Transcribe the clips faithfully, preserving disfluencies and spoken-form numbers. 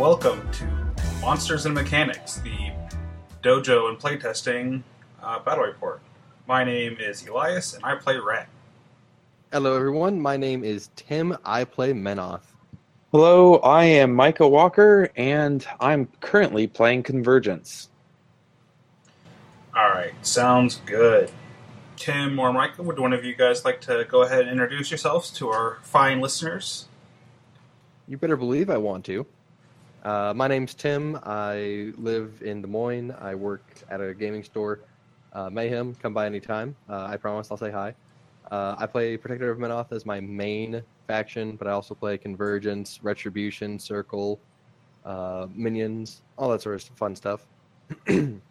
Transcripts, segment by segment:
welcome to Monsters and Mechanics, the dojo and playtesting uh, battle report. My name is Elias, and I play Rat. Hello, everyone. My name is Tim. I play Menoth. Hello, I am Micah Walker, and I'm currently playing Convergence. Alright, sounds good. Tim or Micah, would one of you guys like to go ahead and introduce yourselves to our fine listeners? You better believe I want to. Uh, my name's Tim. I live in Des Moines. I work at a gaming store. Uh, Mayhem, come by anytime. Uh, I promise I'll say hi. Uh, I play Protector of Menoth as my main faction, but I also play Convergence, Retribution, Circle, uh, Minions, all that sort of fun stuff. And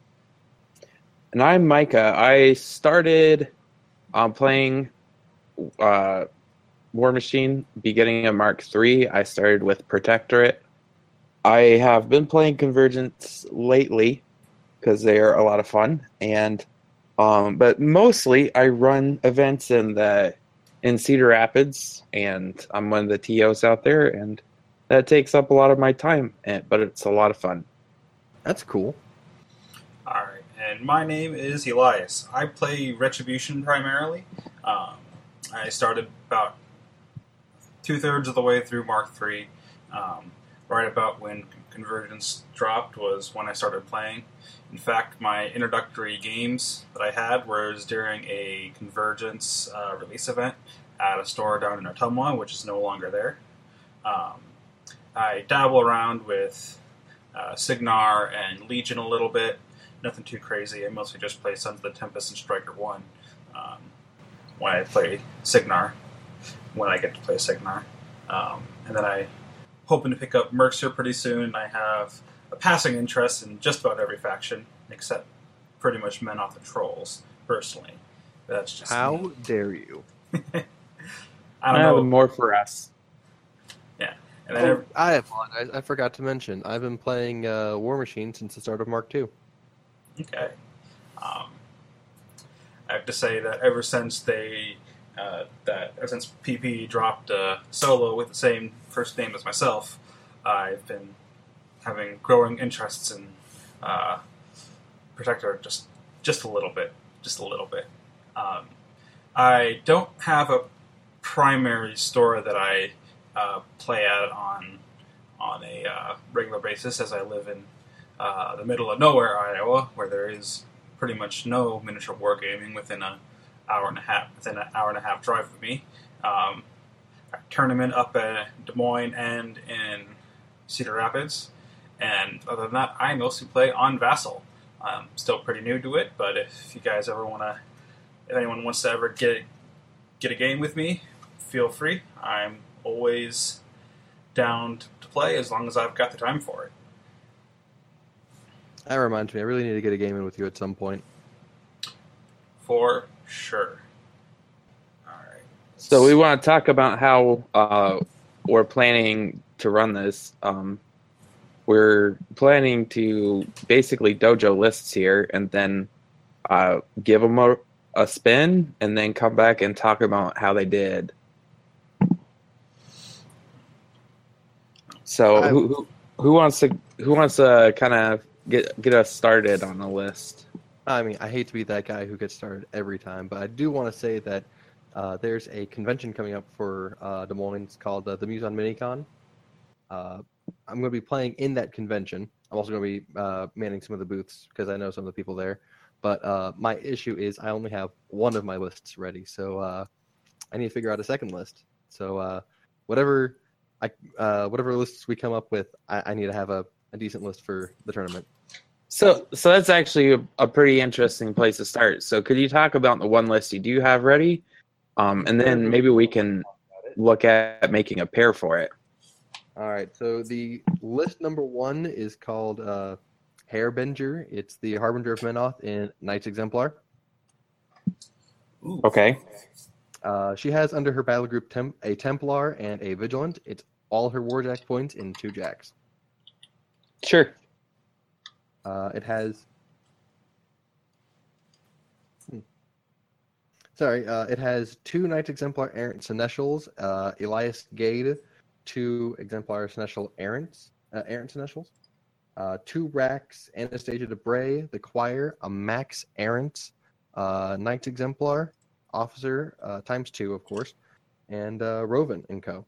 I'm Micah. I started um, playing uh, War Machine beginning of Mark three. I started with Protectorate. I have been playing Convergence lately because they are a lot of fun, and um, but mostly I run events in the in Cedar Rapids, and I'm one of the T Os out there, and that takes up a lot of my time, and, but it's a lot of fun. That's cool. Alright, and my name is Elias. I play Retribution primarily. Um, I started about two-thirds of the way through Mark three. Um, right about when Convergence dropped was when I started playing. In fact, my introductory games that I had was during a Convergence uh, release event at a store down in Ottumwa, which is no longer there. Um, I dabble around with uh, Signar and Legion a little bit. Nothing too crazy. I mostly just play Sons of the Tempest and Striker one um, when I play Signar, when I get to play Signar. Um, and then I hoping to pick up Merxer pretty soon. I have a passing interest in just about every faction, except pretty much Menoth the Trolls, personally. But that's just How me. dare you? I don't know. Uh, more for us. Yeah. And then Oh, every, I apologize. I forgot to mention. I've been playing uh, War Machine since the start of Mark two. okay. Um, I have to say that ever since they, uh, that ever since P P dropped uh, solo with the same first name as myself, I've been having growing interests in uh, Protector just just a little bit, just a little bit. Um, I don't have a primary store that I uh, play at on on a uh, regular basis, as I live in uh, the middle of nowhere, Iowa, where there is pretty much no miniature wargaming within a hour and a half within an hour and a half drive of me. Um, a tournament up at Des Moines and in Cedar Rapids, and other than that, I mostly play on Vassal. I'm still pretty new to it, but if you guys ever want to, if anyone wants to ever get get a game with me, feel free. I'm always down to play as long as I've got the time for it. That reminds me, I really need to get a game in with you at some point. For sure. All right. So we want to talk about how uh, we're planning to run this. Um, we're planning to basically dojo lists here, and then uh, give them a, a spin, and then come back and talk about how they did. So I- who, who who wants to who wants to kind of get get us started on the list? I mean, I hate to be that guy who gets started every time, but I do want to say that uh, there's a convention coming up for uh, Des Moines. It's called uh, the Muson Minicon. Uh, I'm going to be playing in that convention. I'm also going to be uh, manning some of the booths because I know some of the people there. But uh, my issue is I only have one of my lists ready, so uh, I need to figure out a second list. So uh, whatever I uh, whatever lists we come up with, I, I need to have a, a decent list for the tournament. So so that's actually a, a pretty interesting place to start. So could you talk about the one list you do have ready, um, and then maybe we can look at making a pair for it. All right, so the list number one is called uh, Hairbinger. It's the Harbinger of Menoth in Knights Exemplar. Ooh. Okay. Uh, she has under her battle group temp- a Templar and a Vigilant. It's all her Warjack points in two jacks. Sure. Uh, it has... Hmm. Sorry, uh, it has two Knights Exemplar Errant Seneschals, uh, Elias Gade, two Exemplar Seneschal Errants, uh, errant initials, uh, two Rax, Anastasia Debray, the Choir, a Max Errant, uh, Knights Exemplar, Officer, uh, times two, of course, and uh, Rovan and Co.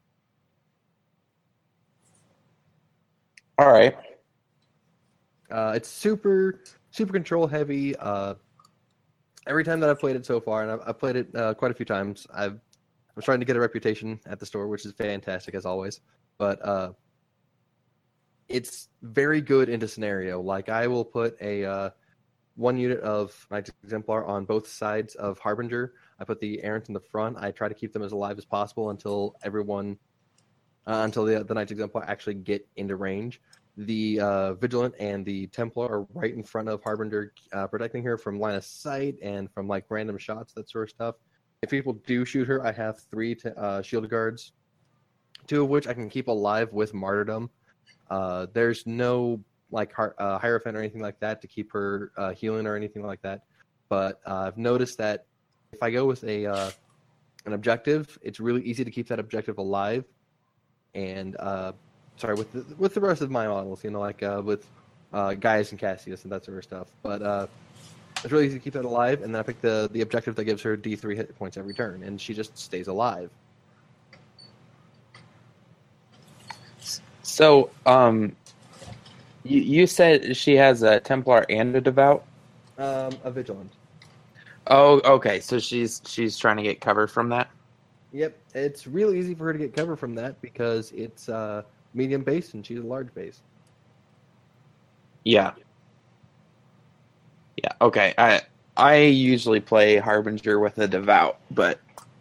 All right. Uh, it's super, super control heavy. Uh, every time that I've played it so far, and I've, I've played it uh, quite a few times, I've I'm trying to get a reputation at the store, which is fantastic as always. But uh, it's very good into scenario. Like I will put a uh, one unit of Knights Exemplar on both sides of Harbinger. I put the Errant in the front. I try to keep them as alive as possible until everyone, uh, until the the Knights Exemplar actually get into range. The uh, Vigilant and the Templar are right in front of Harbinger, uh, protecting her from line of sight and from like random shots, that sort of stuff. If people do shoot her, I have three t- uh, shield guards, two of which I can keep alive with Martyrdom. Uh, there's no like hi- uh, Hierophant or anything like that to keep her uh, healing or anything like that. But uh, I've noticed that if I go with a uh, an objective, it's really easy to keep that objective alive. And uh, sorry, with the, with the rest of my models, you know, like uh, with uh, Gaius and Cassius and that sort of stuff. But uh, it's really easy to keep that alive, and then I pick the, the objective that gives her D three hit points every turn, and she just stays alive. So, um, you, you said she has a Templar and a Devout? Um, a Vigilant. Oh, okay. So she's she's trying to get cover from that? Yep, it's really easy for her to get cover from that because it's uh, medium base and she's a large base. Yeah. Yeah, okay. I I usually play Harbinger with a Devout, but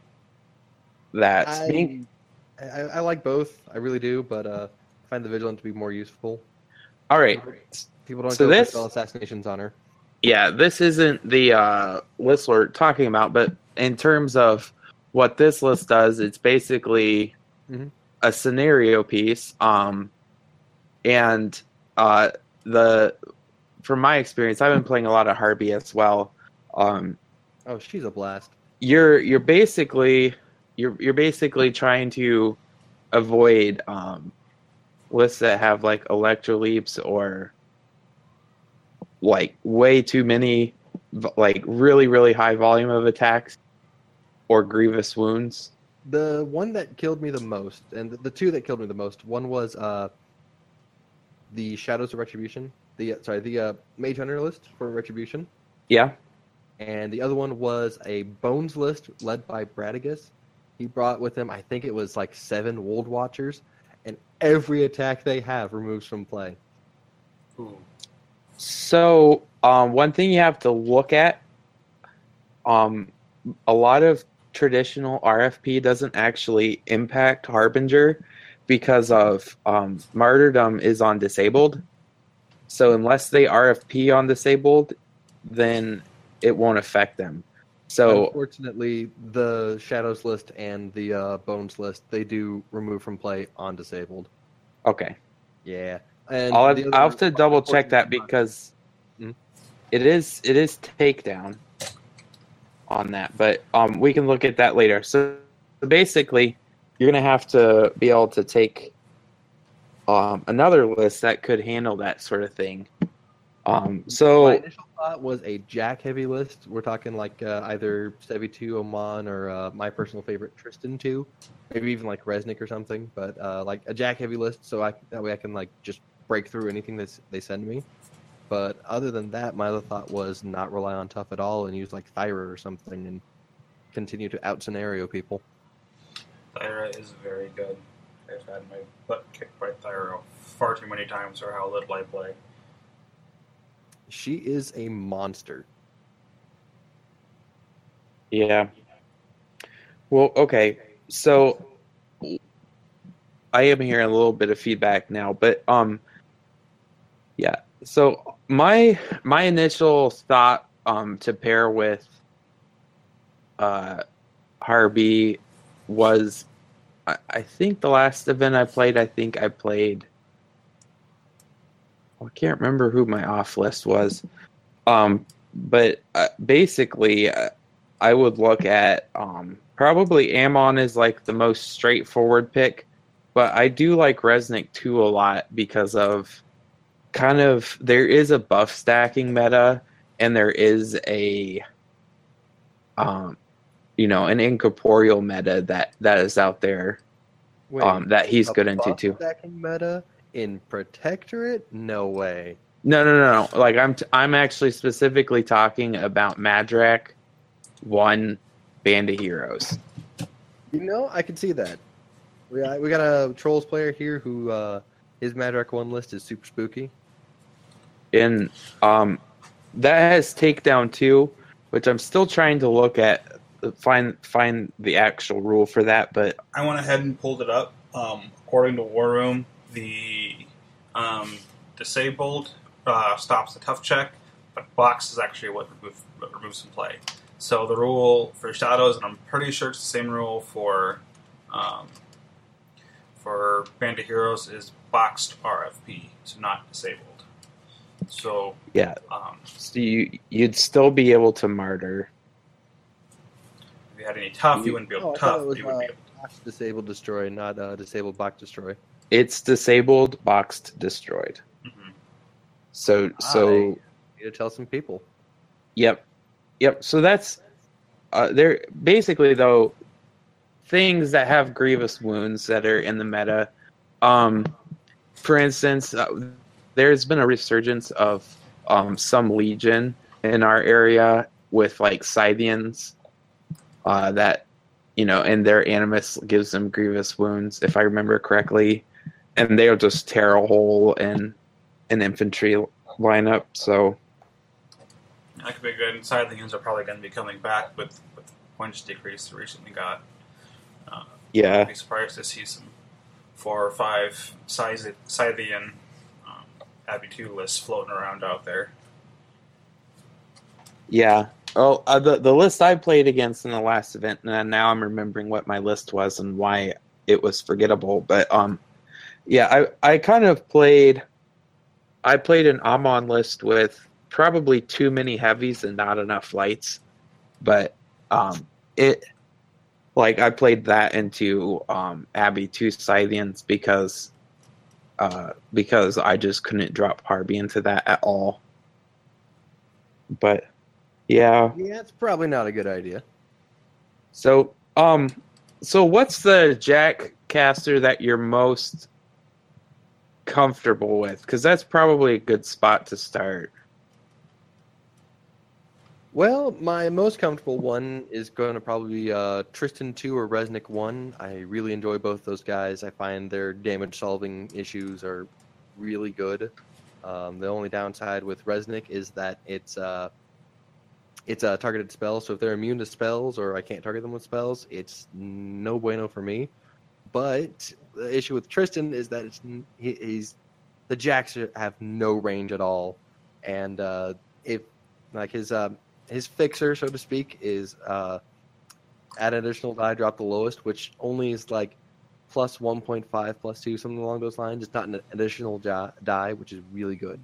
that's I, me. I, I like both, I really do, but uh, I find the Vigilant to be more useful. All right. People don't So go this- for spell assassinations on her. Yeah, this isn't the uh, list we're talking about, but in terms of what this list does, it's basically Mhm. a scenario piece. Um, and uh, the from my experience, I've been playing a lot of Harby as well. Um, Oh, she's a blast. you're you're basically you're you're basically trying to avoid um, lists that have like electroleaps or like way too many like really really high volume of attacks or grievous wounds. The one that killed me the most, and the, the two that killed me the most, one was uh, the Shadows of Retribution. The uh, sorry, the uh, Mage Hunter list for Retribution, Yeah. and the other one was a Bones list led by Bradigus. He brought with him, I think it was like seven Wold Watchers, and every attack they have removes from play. Ooh. So um, one thing you have to look at, um, a lot of traditional R F P doesn't actually impact Harbinger because of um, Martyrdom is on disabled. So unless they R F P on disabled, then it won't affect them. So Unfortunately, the Shadows list and the uh, Bones list, they do remove from play on disabled. okay, Yeah. And I'll have, the other I'll have to one, double check that unfortunately, because Mhm. it is it is takedown on that, but um, we can look at that later. So basically, you're gonna have to be able to take um, another list that could handle that sort of thing. Um, my so initial thought was a Jack heavy list. We're talking like uh, either Sevi two, Oman, or uh, my personal favorite Tristan two, maybe even like Resnick or something. But uh, like a Jack heavy list, so I that way I can like just break through anything that they send me. But other than that, my other thought was not rely on tough at all and use like Thyra or something and continue to out scenario people. Thyra is very good. I've had my butt kicked by Thyra far too many times for how little I play. She is a monster. yeah. Well, okay. So I am hearing a little bit of feedback now, but um, yeah. So my my initial thought um to pair with uh Harby was I, I think the last event I played, I think I played. I can't remember who my off list was, um, but uh, basically, uh, I would look at um, probably Ammon is like the most straightforward pick but I do like Resnick two a lot because of kind of there is a buff stacking meta and there is a um you know an incorporeal meta that that is out there Wait, um that he's a good into buff too. stacking meta in Protectorate? No way. No, no, no, no. Like I'm, t- I'm actually specifically talking about Madrak one Band of Heroes. You know, I can see that. We got, we got a Trolls player here who uh, his Madrak one list is super spooky. And um, that has Takedown two, which I'm still trying to look at, find find the actual rule for that. But I went ahead and pulled it up. Um, according to War Room, the um, disabled uh, stops the tough check, but box is actually what, remove, what removes from play. So the rule for shadows, and I'm pretty sure it's the same rule for um, for Band of Heroes, is boxed R F P, so not disabled. So yeah, um, so you you'd still be able to martyr. if you had any tough, you wouldn't be able Oh, to I thought tough. it was You wouldn't uh, be able to. box disabled destroy, not uh, disabled box destroy. It's disabled, boxed, destroyed. Mm-hmm. So so I need to tell some people. Yep, yep. So that's uh, they're basically though things that have grievous wounds that are in the meta. Um, for instance, uh, there's been a resurgence of um, some Legion in our area with like Scythians uh, that you know, and their Animus gives them grievous wounds, if I remember correctly, and they'll just tear a hole in an infantry lineup. So. That could be good. And Scythians are probably going to be coming back with, with the points decrease they recently got. Uh, Yeah. I'd be surprised to see some four or five Scyth- Scythian um, Abbey two lists floating around out there. Yeah. Oh, uh, the the list I played against in the last event, and now I'm remembering what my list was and why it was forgettable. But um, yeah, I I kind of played. I played an Amon list with probably too many heavies and not enough lights, but um, it like I played that into um Abbey two Scythians because uh because I just couldn't drop Harvey into that at all. But yeah. Yeah, it's probably not a good idea. So, um, so what's the Jack caster that you're most comfortable with? Because that's probably a good spot to start. Well, my most comfortable one is going to probably be uh, Tristan two or Resnick one. I really enjoy both those guys. I find their damage solving issues are really good. Um, the only downside with Resnick is that it's uh, it's a targeted spell, so if they're immune to spells or I can't target them with spells, it's no bueno for me. But the issue with Tristan is that it's, he, he's the Jacks have no range at all, and uh, if like his uh, his fixer, so to speak, is uh, add an additional die, drop the lowest, which only is like plus one point five, plus two, something along those lines. It's not an additional die, which is really good.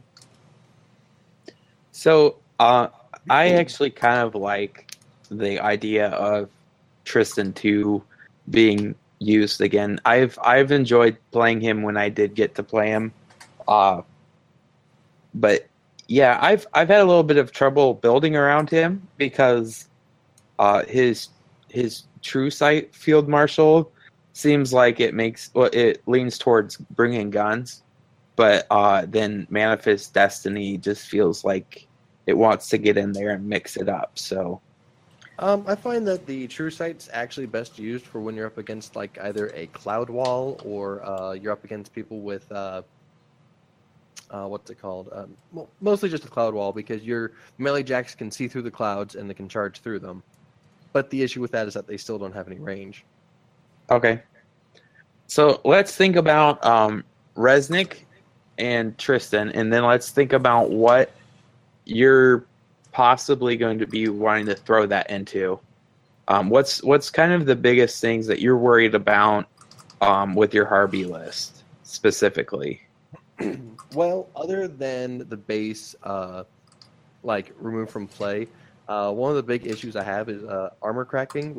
So, uh, I actually kind of like the idea of Tristan two being used again. I've I've enjoyed playing him when I did get to play him, uh, but yeah, I've I've had a little bit of trouble building around him because uh, his his true sight field marshal seems like it makes well, it leans towards bringing guns, but uh, then Manifest Destiny just feels like it wants to get in there and mix it up. So, um, I find that the True Sight's actually best used for when you're up against like either a cloud wall or uh, you're up against people with uh, uh, what's it called? Um, well, mostly just a cloud wall because your melee jacks can see through the clouds and they can charge through them. But the issue with that is that they still don't have any range. okay. So let's think about um, Resnick and Tristan, and then let's think about what you're possibly going to be wanting to throw that into. Um, what's what's kind of the biggest things that you're worried about um, with your Harvey list specifically? Well, other than the base, uh, like remove from play, uh, one of the big issues I have is uh, armor cracking, which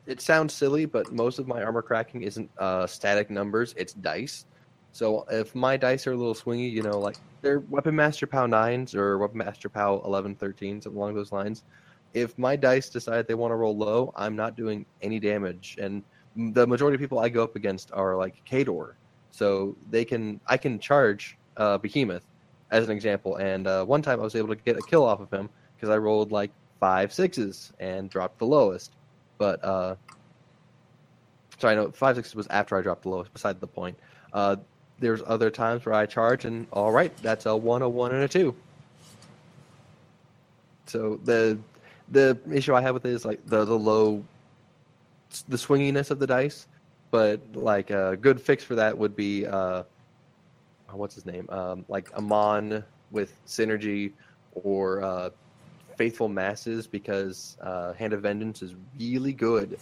it sounds silly, but most of my armor cracking isn't uh, static numbers; it's dice. So if my dice are a little swingy, you know, like they're Weapon Master POW nines or Weapon Master POW eleven, thirteen, something along those lines. If my dice decide they want to roll low, I'm not doing any damage, and the majority of people I go up against are like Kador, so they can I can charge uh, Behemoth as an example. And uh, one time I was able to get a kill off of him because I rolled like five sixes and dropped the lowest. But uh, sorry, no, five sixes was after I dropped the lowest. Beside the point. Uh, there's other times where I charge and all right, that's a one, a one, and a two. So the the issue I have with it is like the the low, the swinginess of the dice. But like a good fix for that would be uh, what's his name? Um, like Amon with Synergy or uh, Faithful Masses, because uh, Hand of Vengeance is really good.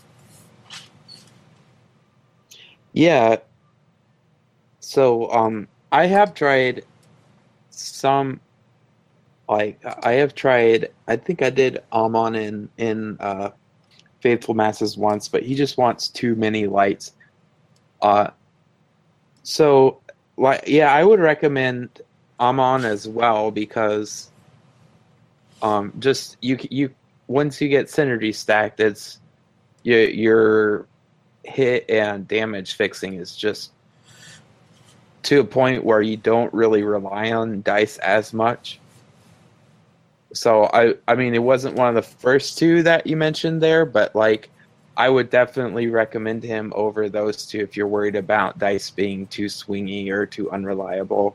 Yeah. So um, I have tried some, like I have tried. I think I did Amon in in uh, Faithful Masses once, but he just wants too many lights. Uh, so like yeah, I would recommend Amon as well because um, just you you once you get synergy stacked, it's you, your hit and damage fixing is just to a point where you don't really rely on dice as much. So I I mean it wasn't one of the first two that you mentioned there, but like I would definitely recommend him over those two if you're worried about dice being too swingy or too unreliable.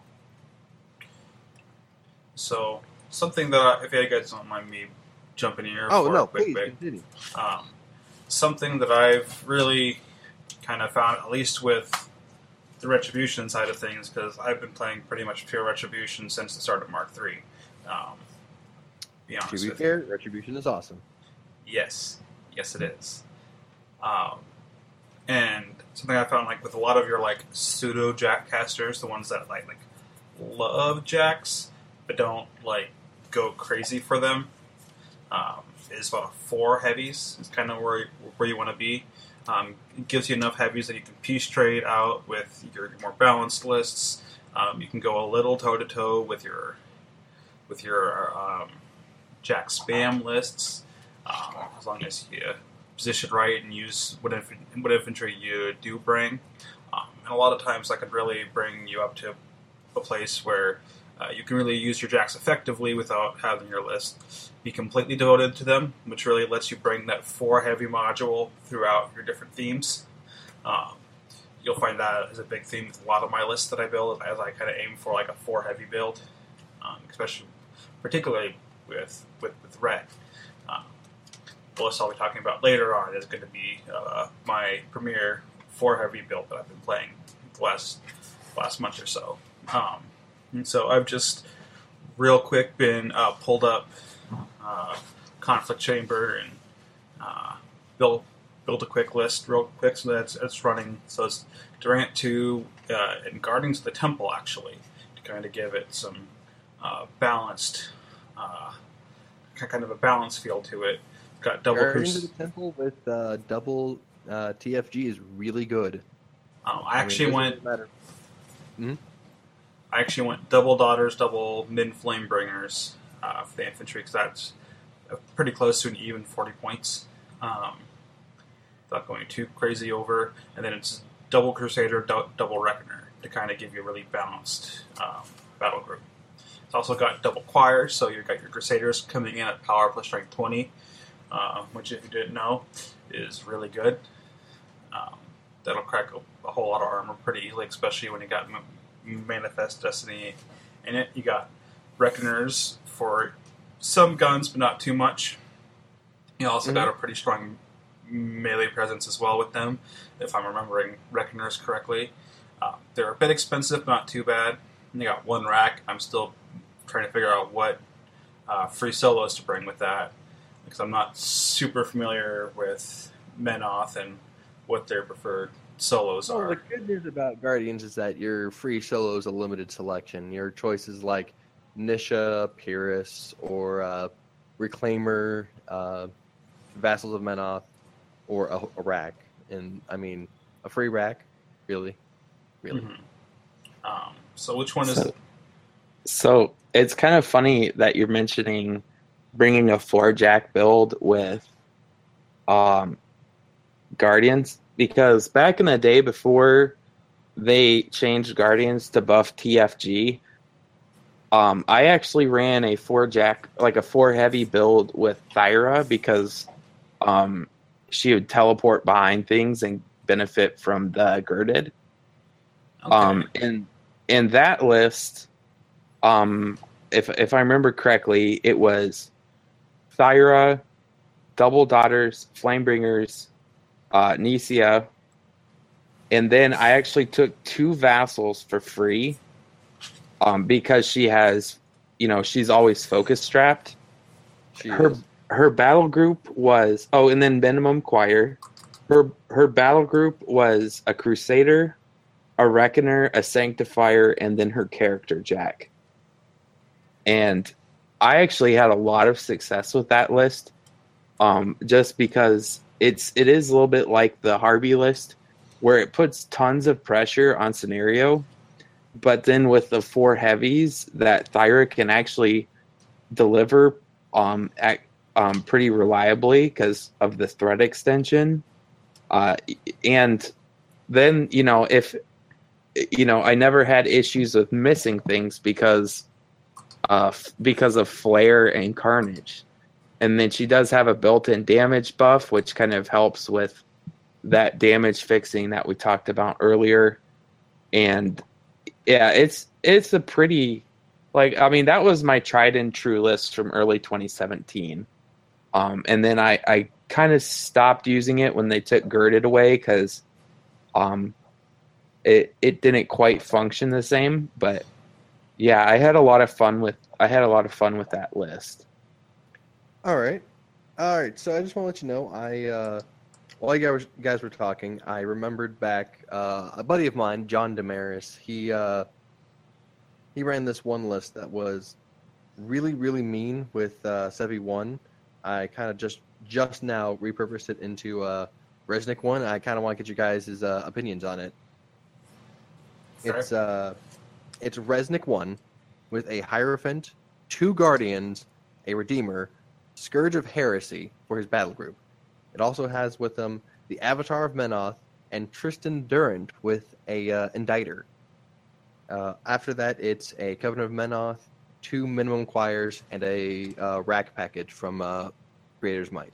So something that I, if you guys don't mind me jumping in here Oh for no, a quick please bit, continue. um, something that I've really kind of found, at least with the Retribution side of things, because I've been playing pretty much pure Retribution since the start of Mark three. Um, be honest To be with fair, you. Retribution is awesome. Yes, yes, it is. Um, and something I found, like with a lot of your like pseudo jack casters, the ones that like like love jacks but don't like go crazy for them, um, is about four heavies. It's kind of where where you want to be. Um, it gives you enough heavies that you can piece trade out with your more balanced lists. Um, you can go a little toe to toe with your with your um, jack spam lists, um, as long as you position right and use what, inf- what infantry you do bring. Um, and a lot of times that could really bring you up to a place where uh, you can really use your jacks effectively without having your list be completely devoted to them, which really lets you bring that four heavy module throughout your different themes. Um, you'll find that is a big theme with a lot of my lists that I build, as I kind of aim for like a four heavy build, um, especially particularly with with, with red. Um, the list I'll be talking about later on is going to be uh, my premier four heavy build that I've been playing the last last month or so. Um, and so I've just real quick been uh, pulled up uh, Conflict Chamber and uh, built build a quick list real quick, so that's it's running. So it's Durant two uh, and Guardians of the Temple, actually, to kind of give it some uh, balanced, uh, kind of a balanced feel to it. Got double Guardians Crus- of the Temple with uh, double uh, T F G is really good. Um, I actually mean, went. matter. Hmm? I actually went double Daughters, double Min Flamebringers uh, for the infantry, because that's pretty close to an even forty points. Um, without going too crazy over, and then it's double Crusader, du- double Reckoner to kind of give you a really balanced um, battle group. It's also got double Choir, so you've got your Crusaders coming in at power plus strength twenty, uh, which, if you didn't know, is really good. Um, that'll crack a, a whole lot of armor pretty easily, especially when you got M- Manifest Destiny in it. You got Reckoners for some guns, but not too much. You also Mhm. got a pretty strong melee presence as well with them, if I'm remembering Reckoners correctly. Uh, they're a bit expensive, but not too bad. And they got one rack. I'm still trying to figure out what uh, free solos to bring with that, because I'm not super familiar with Menoth and what their preferred solos Well, are. the good news about Guardians is that your free solo is a limited selection. Your choices like Nisha, Pyrrhus, or uh, Reclaimer, uh, Vassals of Menoth, or a, a rack. And I mean, a free rack, really, really. Mhm. Um, so which one is? So, so it's kind of funny that you're mentioning bringing a four jack build with um, Guardians, because back in the day before they changed Guardians to buff T F G, um, I actually ran a four jack, like a four heavy build with Thyra, because um, she would teleport behind things and benefit from the girded. Okay. Um, and in that list, um, if if I remember correctly, it was Thyra, Double Daughters, Flamebringers, uh, Nisia, and then I actually took two Vassals for free, um, because she has, you know, she's always focus strapped. She Her is. her battle group was oh, and then Minimum Choir. Her her battle group was a Crusader, a Reckoner, a Sanctifier, and then her character Jack. And I actually had a lot of success with that list, um, just because it's it is a little bit like the Harvey list, where it puts tons of pressure on scenario, but then with the four heavies that Thyra can actually deliver um, at, um, pretty reliably because of the threat extension. Uh, and then, you know, if, you know, I never had issues with missing things because, uh, because of Flare and Carnage. And then she does have a built-in damage buff, which kind of helps with that damage fixing that we talked about earlier. And yeah, it's it's a pretty, like, I mean, that was my tried and true list from early twenty seventeen. Um, and then I, I kind of stopped using it when they took Girded away because um, it it didn't quite function the same. But yeah, I had a lot of fun with I had a lot of fun with that list. All right. All right. So I just want to let you know, I uh, while you guys, guys were talking, I remembered back uh, a buddy of mine, John Damaris. He uh, he ran this one list that was really, really mean with uh, Sevi one. I kind of just just now repurposed it into uh, Resnick one. I kind of want to get you guys' uh, opinions on it. Fair. It's uh, it's Resnick one with a Hierophant, two Guardians, a Redeemer, Scourge of Heresy for his battle group. It also has with them the Avatar of Menoth and Tristan Durant with a uh, Inditer. Uh, after that, it's a Covenant of Menoth, two Minimum Choirs, and a uh, rack package from uh, Creator's Might.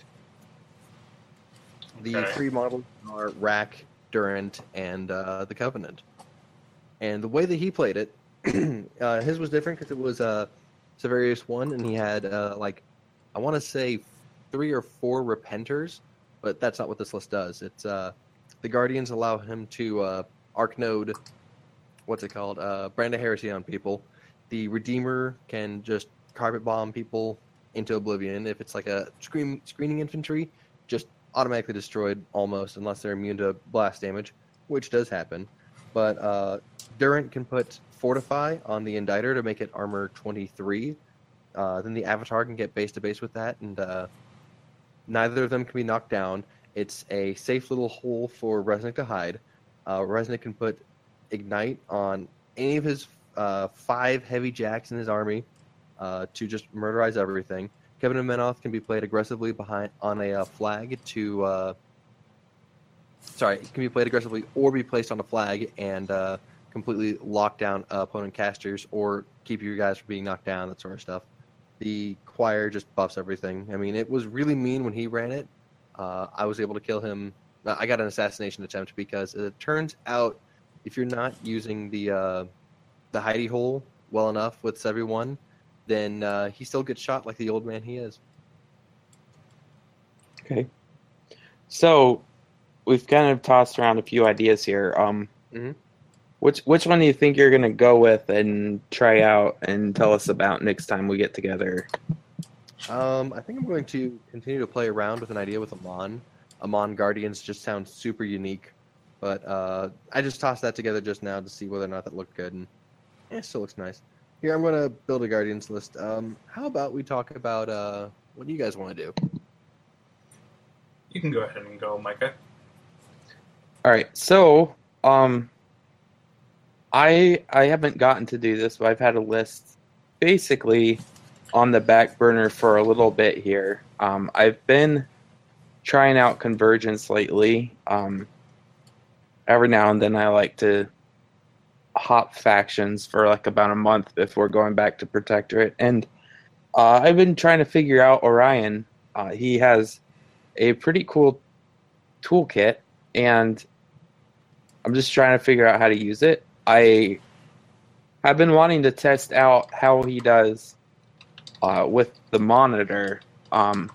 The Okay. three models are Rack, Durant, and uh, the Covenant. And the way that he played it, uh, his was different because it was uh, Severius one, and he had, uh, like, I want to say three or four Repenters, but that's not what this list does. It's uh, the Guardians allow him to uh, Arc Node, what's it called, uh, Brand of Heresy on people. The Redeemer can just carpet bomb people into oblivion. If it's like a screen, screening infantry, just automatically destroyed almost, unless they're immune to blast damage, which does happen. But uh, Durant can put Fortify on the Inditer to make it armor twenty-three. Uh, then the Avatar can get base to base with that, and uh, neither of them can be knocked down. It's a safe little hole for Resnick to hide. Uh, Resnick can put Ignite on any of his uh, five heavy jacks in his army uh, to just murderize everything. Kevin and Menoth can be played aggressively behind on a uh, flag to. Uh, sorry, it can be played aggressively or be placed on a flag and uh, completely lock down uh, opponent casters or keep you guys from being knocked down, that sort of stuff. The Choir just buffs everything. I mean, it was really mean when he ran it. Uh, I was able to kill him. I got an assassination attempt because it turns out if you're not using the uh, the hidey hole well enough with Sevi one, then uh, he still gets shot like the old man he is. Okay. So we've kind of tossed around a few ideas here. Um, mm-hmm. Which which one do you think you're going to go with and try out and tell us about next time we get together? Um, I think I'm going to continue to play around with an idea with Amon. Amon Guardians just sounds super unique, but uh, I just tossed that together just now to see whether or not that looked good, and yeah, it still looks nice. Here, I'm going to build a Guardians list. Um, how about we talk about uh, what do you guys want to do? You can go ahead and go, Micah. All right, so um, I I haven't gotten to do this, but I've had a list basically on the back burner for a little bit here. Um, I've been trying out Convergence lately. Um, every now and then I like to hop factions for like about a month before going back to Protectorate. And uh, I've been trying to figure out Orion. Uh, he has a pretty cool toolkit, and I'm just trying to figure out how to use it. I have been wanting to test out how he does uh, with the monitor. Um,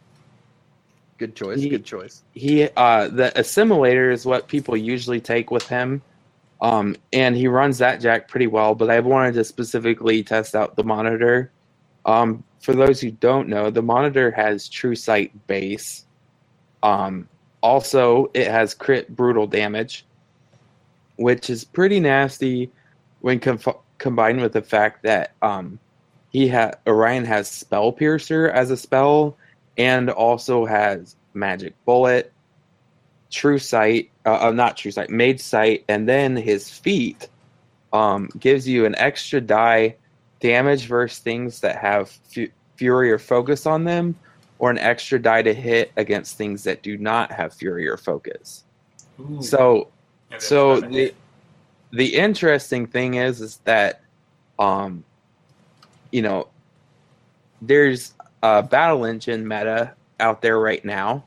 Good choice. He- good choice. he uh, the assimilator is what people usually take with him, um, and he runs that jack pretty well. But I wanted to specifically test out the monitor. Um, for those who don't know, the monitor has True Sight base. Um, also, it has crit brutal damage, which is pretty nasty when conf- combined with the fact that um, he ha- Orion has Spell Piercer as a spell, and also has Magic Bullet, True Sight, uh, uh, not True Sight, Mage Sight, and then his feat um, gives you an extra die damage versus things that have fu- Fury or Focus on them, or an extra die to hit against things that do not have Fury or Focus. Ooh. So, Yeah, that's so kinda the it. the interesting thing is, is that, um, you know, there's a battle engine meta out there right now,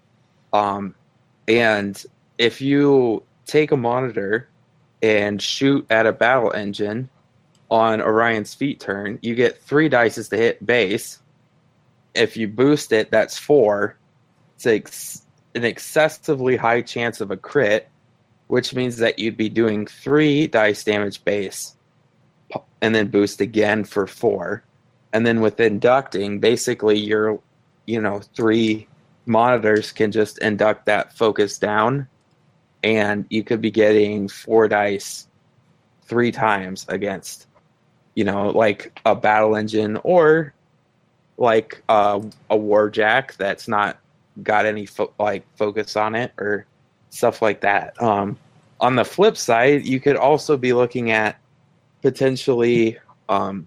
um, and if you take a monitor and shoot at a battle engine on Orion's feat turn, you get three dices to hit base. If you boost it, that's four. It's ex- an excessively high chance of a crit, which means that you'd be doing three dice damage base, and then boost again for four. And then with inducting, basically your, you know, three monitors can just induct that focus down, and you could be getting four dice three times against, you know, like a battle engine or like uh, a warjack that's not got any fo- like focus on it or stuff like that. Um, on the flip side, you could also be looking at potentially um,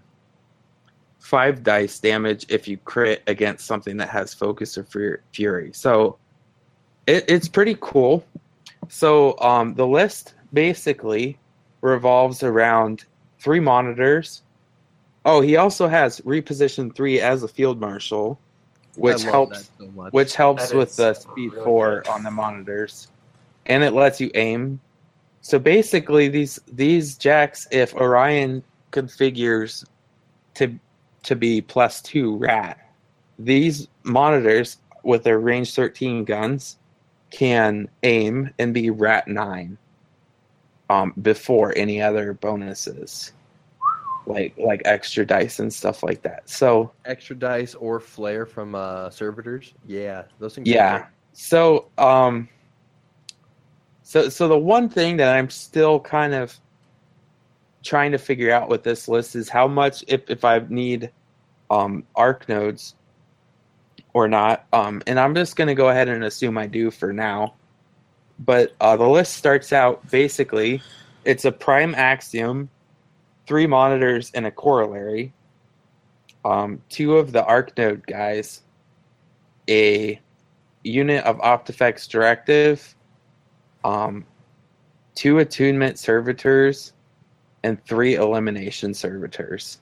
five dice damage if you crit against something that has focus or fur- fury. So it, it's pretty cool. So um, the list basically revolves around three monitors. Oh, he also has reposition three as a field marshal, which I love helps that so much. which helps That with is the speed really four good. on the monitors, and it lets you aim. So basically, these these jacks, if Orion configures to to be plus two rat, these monitors with their range thirteen guns can aim and be rat nine um, before any other bonuses, like like extra dice and stuff like that. So Extra dice or flare from uh, servitors. Yeah, those things. are yeah. great. So um so so the one thing that I'm still kind of trying to figure out with this list is how much if, if I need um arc nodes or not. Um and I'm just gonna go ahead and assume I do for now. But uh the list starts out basically it's a prime axiom, three monitors and a corollary, um, two of the arc node guys, a unit of Optifex Directive, um, two attunement servitors, and three elimination servitors.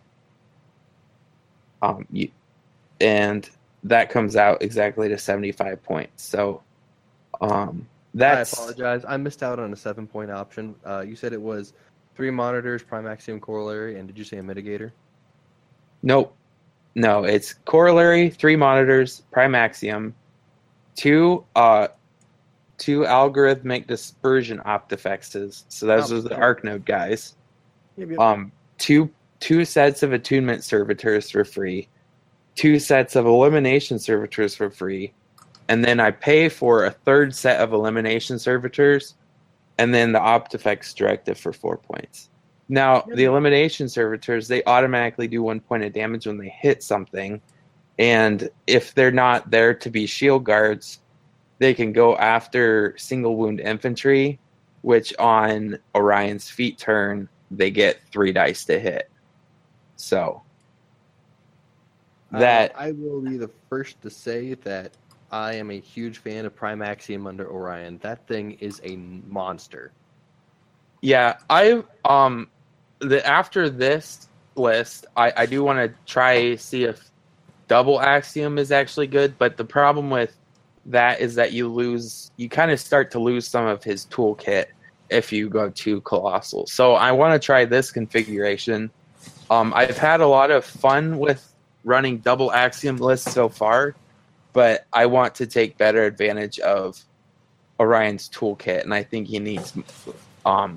Um, you, and that comes out exactly to seventy-five points. So um, that's I apologize. I missed out on a seven-point option. Uh, you said it was three monitors, prime axiom corollary, and did you say a mitigator? nope. No, it's corollary, three monitors, prime axiom, two uh, two algorithmic dispersion optifexes. So those Oh, are the yep. arc node guys. Yep, yep. Um, two two sets of attunement servitors for free, two sets of elimination servitors for free, and then I pay for a third set of elimination servitors, and then the Optifex Directive for four points. Now, Yep. the elimination servitors, they automatically do one point of damage when they hit something, and if they're not there to be shield guards, they can go after single wound infantry, which on Orion's feat turn, they get three dice to hit. So that uh, I will be the first to say that I am a huge fan of Prime Axiom under Orion. That thing is a monster. Yeah, I um the after this list, I, I do want to try see if double Axiom is actually good, but the problem with that is that you lose you kind of start to lose some of his toolkit if you go to Colossal. So I want to try this configuration. Um, I've had a lot of fun with running double Axiom lists so far, but I want to take better advantage of Orion's toolkit, and I think he needs um,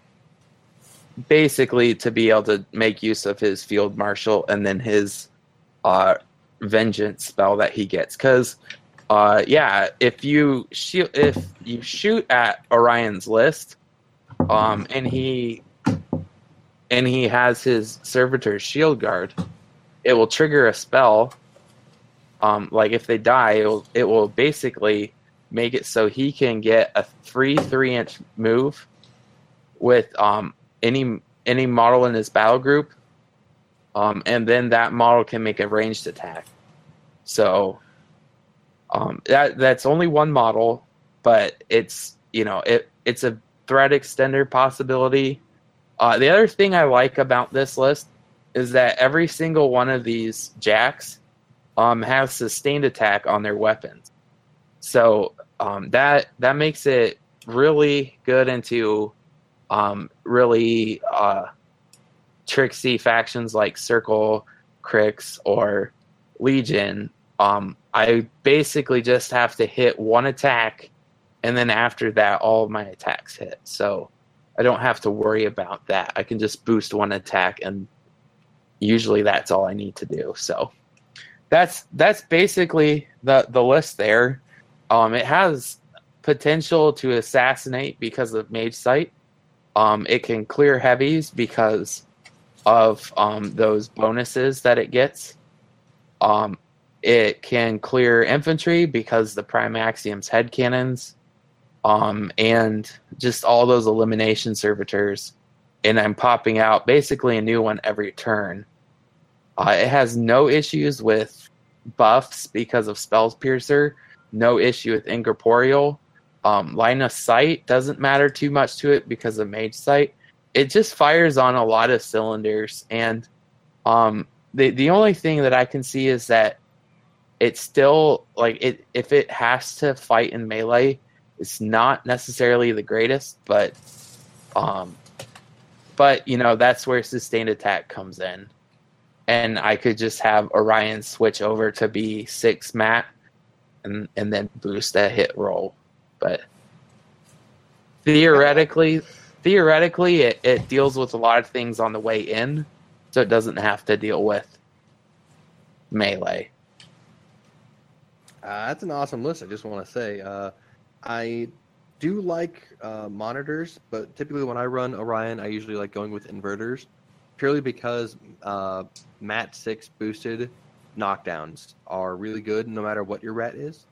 basically to be able to make use of his Field Marshal and then his uh, Vengeance spell that he gets. Because, uh, yeah, if you shoot, if you shoot at Orion's list, um, and he and he has his Servitor's Shield Guard, it will trigger a spell. Um, like if they die, it will, it will basically make it so he can get a free three inch move with um, any any model in his battle group, um, and then that model can make a ranged attack. So um, that that's only one model, but it's you know it it's a threat extender possibility. Uh, the other thing I like about this list is that every single one of these jacks um, has sustained attack on their weapons. So um, that that makes it really good into um, really uh, tricksy factions like Circle, Crix, or Legion. Um, I basically just have to hit one attack, and then after that, all of my attacks hit. So I don't have to worry about that. I can just boost one attack, and usually that's all I need to do. So that's that's basically the, the list there. Um, it has potential to assassinate because of Mage Sight. Um, it can clear heavies because of um, those bonuses that it gets. Um, it can clear infantry because the Prime Axiom's head cannons. Um, and just all those elimination servitors, and I'm popping out basically a new one every turn. Uh, it has no issues with buffs because of Spells Piercer, no issue with Incorporeal. Um, line of Sight doesn't matter too much to it because of Mage Sight. It just fires on a lot of cylinders, and um, the the only thing that I can see is that it's still like it if it has to fight in melee. It's not necessarily the greatest, but, um, but you know that's where sustained attack comes in, and I could just have Orion switch over to be six mat, and and then boost a hit roll. But theoretically, theoretically, it, it deals with a lot of things on the way in, so it doesn't have to deal with melee. Uh, that's an awesome list. I just want to say. Uh, I do like uh, monitors, but typically when I run Orion, I usually like going with inverters, purely because uh, Mat six boosted knockdowns are really good no matter what your rat is.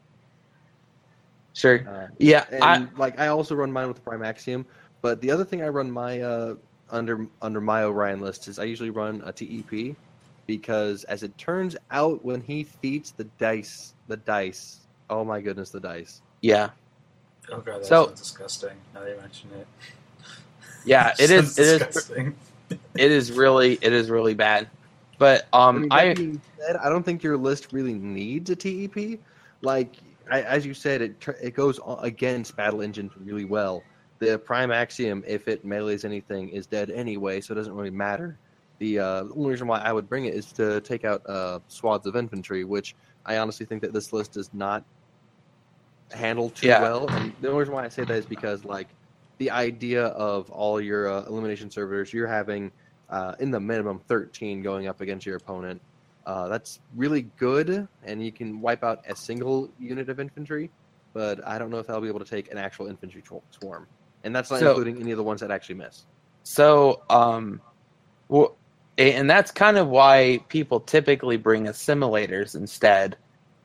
Sure. Uh, yeah. And I, like I also run mine with Prime Axiom, but the other thing I run my uh, under under my Orion list is I usually run a T E P, because as it turns out, when he feeds the dice, the dice, oh my goodness, the dice. Yeah. Oh god, that So- sounds disgusting. Now that you mention it. Yeah, it is. Sounds It is. disgusting. It is really. It is really bad. But I um, mean, that I being said, I don't think your list really needs a T E P. Like I, as you said, it tr- it goes a- against Battle Engine really well. The Prime Axiom, if it melees anything, is dead anyway, so it doesn't really matter. The uh, only reason why I would bring it is to take out uh, swaths of infantry, which I honestly think that this list does not handle too Yeah. well. And the only reason why I say that is because, like, the idea of all your uh, elimination servitors, you're having uh, in the minimum thirteen going up against your opponent. Uh, that's really good, and you can wipe out a single unit of infantry, but I don't know if I'll be able to take an actual infantry tw- swarm. And that's not So- including any of the ones that actually miss. so um, well, and that's kind of why people typically bring assimilators instead.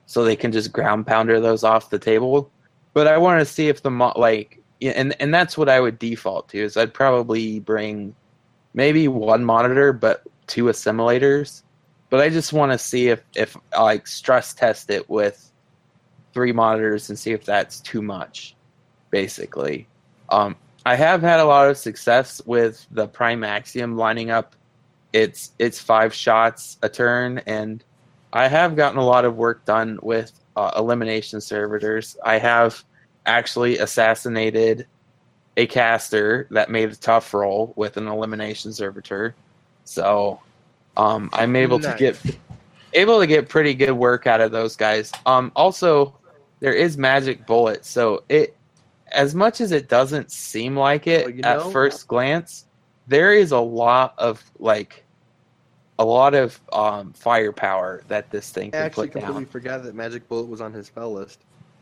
so they can just ground pounder those off the table. But I want to see if the mo- like, and and that's what I would default to. Is I'd probably bring maybe one monitor, but two assimilators. But I just want to see if if like stress test it with three monitors and see if that's too much. Basically, um, I have had a lot of success with the Prime Axiom lining up. It's it's five shots a turn, and I have gotten a lot of work done with uh, elimination servitors. I have actually assassinated a caster that made a tough roll with an elimination servitor. So um, I'm able nice. to get able to get pretty good work out of those guys. Um, also, there is magic bullet, so it as much as it doesn't seem like it well, you know, at first glance, there is a lot of like. A lot of um, firepower that this thing can put down. I actually completely forgot that Magic Bullet was on his spell list.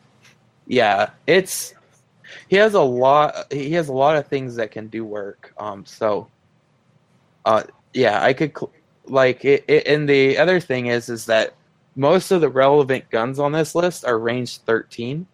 Yeah, it's he has a lot. He has a lot of things that can do work. Um, so, uh, yeah, I could like it, it. And the other thing is, is that most of the relevant guns on this list are range thirteen.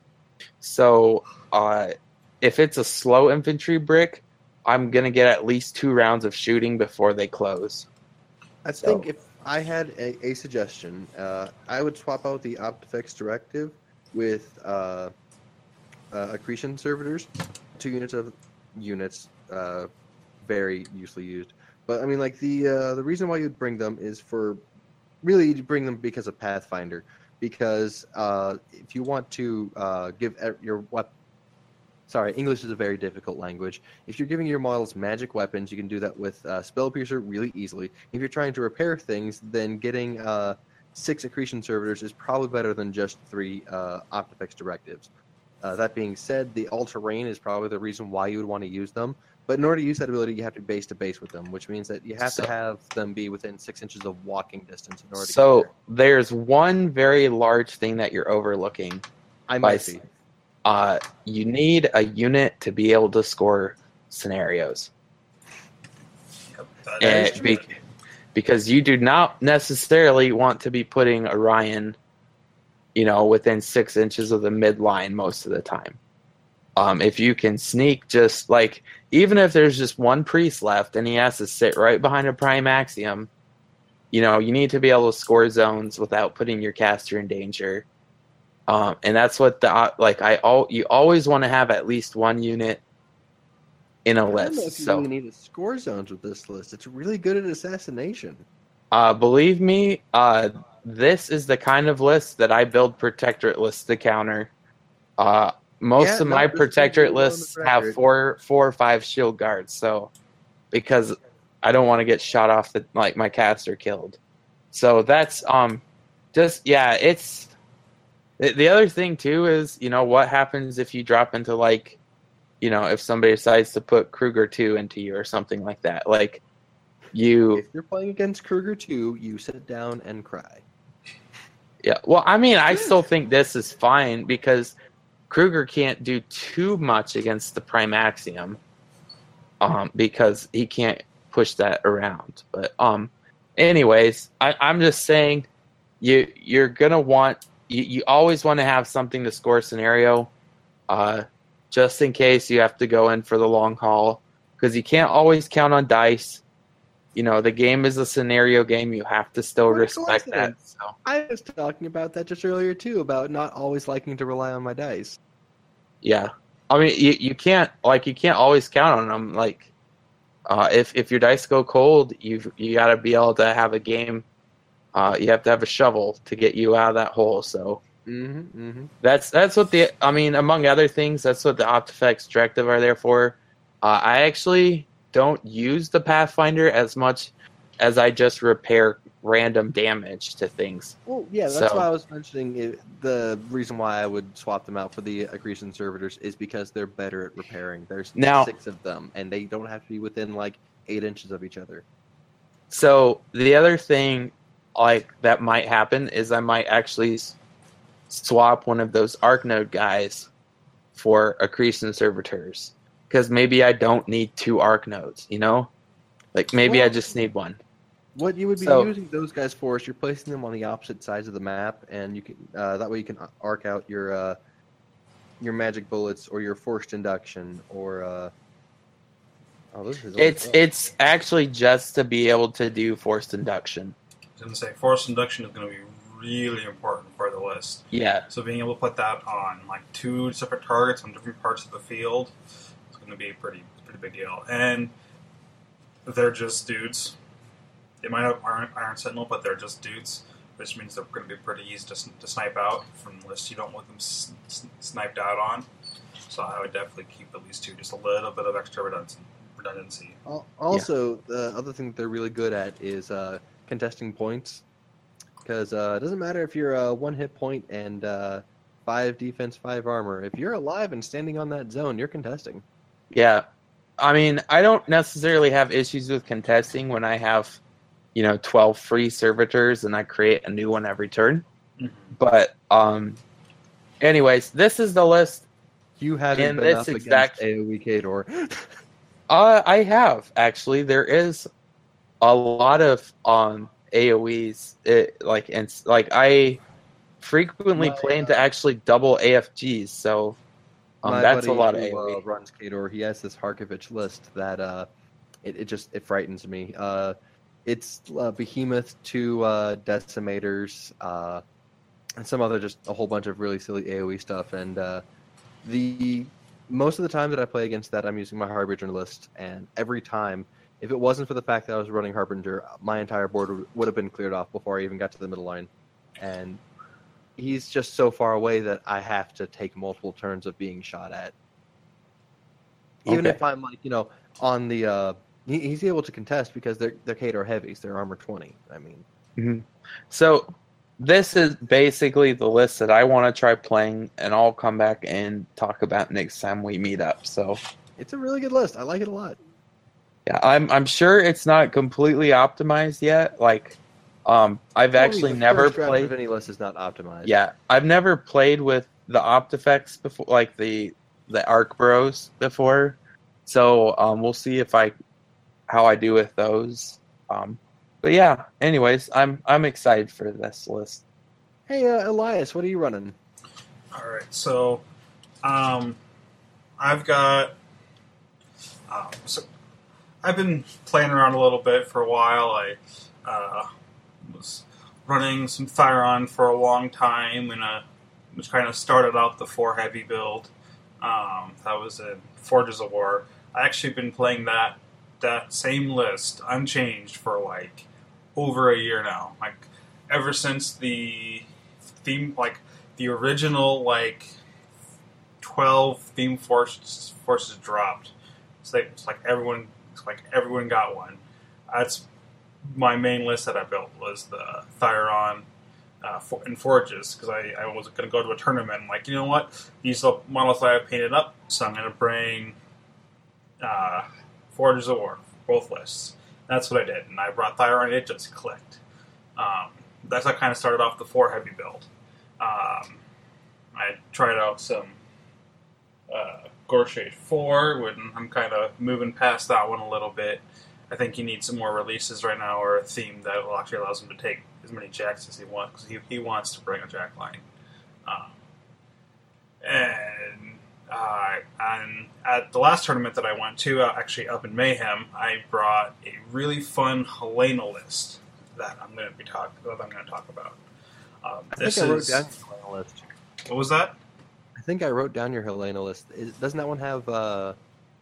So, uh, if it's a slow infantry brick, I'm gonna get at least two rounds of shooting before they close. I so. think if I had a, a suggestion, uh, I would swap out the Optifex Directive with uh, uh, accretion servitors. Two units of units, uh, very usually used. But I mean, like the uh, the reason why you'd bring them is for really you bring them because of Pathfinder. Because uh, if you want to uh, give your weapon. Sorry, English is a very difficult language. If you're giving your models magic weapons, you can do that with uh, Spell Piercer really easily. If you're trying to repair things, then getting uh, six accretion servitors is probably better than just three uh, Optifex directives. Uh, that being said, the all-terrain is probably the reason why you would want to use them. But in order to use that ability, you have to base to base with them, which means that you have so, to have them be within six inches of walking distance in order to so get there. There's one very large thing that you're overlooking. I might see. Uh, you need a unit to be able to score scenarios. Yep, that and be, because you do not necessarily want to be putting Orion, you know, within six inches of the midline most of the time. Um, if you can sneak just like, even if there's just one priest left and he has to sit right behind a Prime Axiom, you know, you need to be able to score zones without putting your caster in danger. Um, and that's what the like I all you always want to have at least one unit in a I list. don't know if you so, really need a score zones with this list. It's really good at assassination. Uh, believe me, uh, this is the kind of list that I build protectorate lists to counter. Uh, most yeah, of no, my protectorate lists have four, four or five shield guards. So, because I don't want to get shot off the like my caster killed. So that's um, just yeah, it's. The other thing, too, is, you know, what happens if you drop into, like, you know, if somebody decides to put Kruger two into you or something like that. Like, you... If you're playing against Kruger two, you sit down and cry. Yeah, well, I mean, I still think this is fine because Kruger can't do too much against the Prime Axiom um, because he can't push that around. But, um, anyways, I, I'm just saying you, you're going to want... You, you always want to have something to score scenario, uh, just in case you have to go in for the long haul, because you can't always count on dice. You know, the game is a scenario game. You have to still what respect that. So. I was talking about that just earlier, too, about not always liking to rely on my dice. Yeah. I mean, you, you can't, like, you can't always count on them. Like, uh, if, if your dice go cold, you've, you got to be able to have a game. Uh, you have to have a shovel to get you out of that hole. So mm-hmm, mm-hmm. that's that's what the I mean, among other things, that's what the Optifex Directive are there for. Uh, I actually don't use the Pathfinder as much as I just repair random damage to things. Well, yeah, that's so, why I was mentioning it, the reason why I would swap them out for the accretion servitors is because they're better at repairing. There's now, six of them, and they don't have to be within like eight inches of each other. So the other thing. Like that might happen is I might actually s- swap one of those ArcNode guys for accretion servitors because maybe I don't need two ArcNodes, you know, like maybe well, I just need one. What you would be So- using those guys for is you're placing them on the opposite sides of the map, and you can uh, that way you can arc out your uh, your magic bullets or your forced induction or. Uh, oh, this is It's oh. it's actually just to be able to do forced induction. I was going to say, force induction is going to be really important for the list. Yeah. So being able to put that on like two separate targets on different parts of the field is going to be a pretty pretty big deal. And they're just dudes. They might have Iron, Iron Sentinel, but they're just dudes, which means they're going to be pretty easy to, to snipe out from lists you don't want them s- s- sniped out on. So I would definitely keep at least two, just a little bit of extra redundancy. redundancy. Al- Also, the other thing that they're really good at is uh, contesting points, because uh, it doesn't matter if you're a one hit point and uh, five defense, five armor. If you're alive and standing on that zone, you're contesting. Yeah. I mean, I don't necessarily have issues with contesting when I have, you know, twelve free servitors and I create a new one every turn. Mm-hmm. But, um, anyways, this is the list. You haven't In been this up exact- against AoE Kador. Uh, I have, actually. There is a lot of um, AoEs. It, like, and, like, I frequently My, play into uh, actually double A F Gs, so um, My that's a buddy lot of who, AoE. Uh, runs Kador. He has this Harkovich list that uh, it, it just it frightens me. Uh, it's uh, Behemoth, two uh, Decimators, uh, and some other just a whole bunch of really silly AoE stuff. And uh, the most of the time that I play against that, I'm using my Harbinger list, and every time, if it wasn't for the fact that I was running Harbinger, my entire board would, would have been cleared off before I even got to the middle line. And he's just so far away that I have to take multiple turns of being shot at. Even Okay. if I'm like, you know, on the, uh, he, he's able to contest because they're they're Kador heavies. They're armor twenty. I mean, Mhm. So this is basically the list that I want to try playing, and I'll come back and talk about next time we meet up. So it's a really good list. I like it a lot. yeah, I'm I'm sure it's not completely optimized yet. Like, um, I've Only actually the never first draft played. of any list is not optimized. Yeah, I've never played with the Optifex before, like the the Arc Bros before. So um, we'll see if I how I do with those. Um, but yeah, anyways, I'm I'm excited for this list. Hey, uh, Elias, what are you running? All right, so um, I've got. Um, so I've been playing around a little bit for a while. I uh, was running some Thyron for a long time, and uh, was kind of started out the four heavy build. Um, that was in Forges of War. I actually been playing that that same list unchanged for like over a year now. Like ever since the theme, like the original like twelve theme forces forces dropped. So they, it's like everyone, it's like everyone got one. That's my main list that I built was the Thyron uh, for, in Forges because I, I was going to go to a tournament. I'm like, you know what? These are models that I have painted up, so I'm going to bring uh, Forges of War, both lists. That's what I did, and I brought Thyron, and it just clicked. Um, that's how I kind of started off the four heavy build. Um, I tried out some uh, Gorshade four, when I'm kind of moving past that one a little bit. I think he needs some more releases right now, or a theme that will actually allows him to take as many jacks as he wants, because he, he wants to bring a jack line. Um, and uh, and at the last tournament that I went to, uh, actually up in Mayhem, I brought a really fun Helena list that I'm going to be talk that I'm going to talk about. Um, I this think I wrote is down your Helena list. what was that? I think I wrote down your Helena list. Is, doesn't that one have? Uh...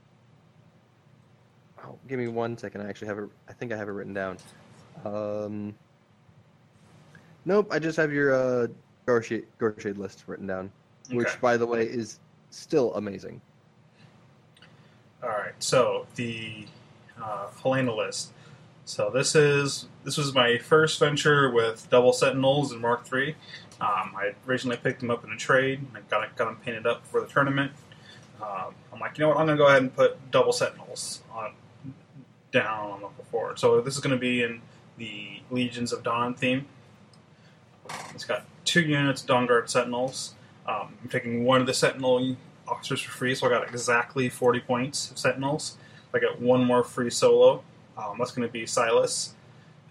Oh, give me one second. I actually have it. I think I have it written down. Um... Nope. I just have your uh, Gorshade, Gorshade list written down, which, Okay. by the way, is still amazing. All right, so the uh, Helena list. So this is this was my first venture with double Sentinels in Mark three. Um, I originally picked them up in a trade. I got got them painted up for the tournament. Um, I'm like, you know what? I'm gonna go ahead and put double Sentinels on down on the board. So this is gonna be in the Legions of Dawn theme. It's got two units of Dawn Guard Sentinels. Um, I'm taking one of the Sentinel officers for free, so I got exactly forty points of Sentinels. I got one more free solo. Um, that's going to be Silas.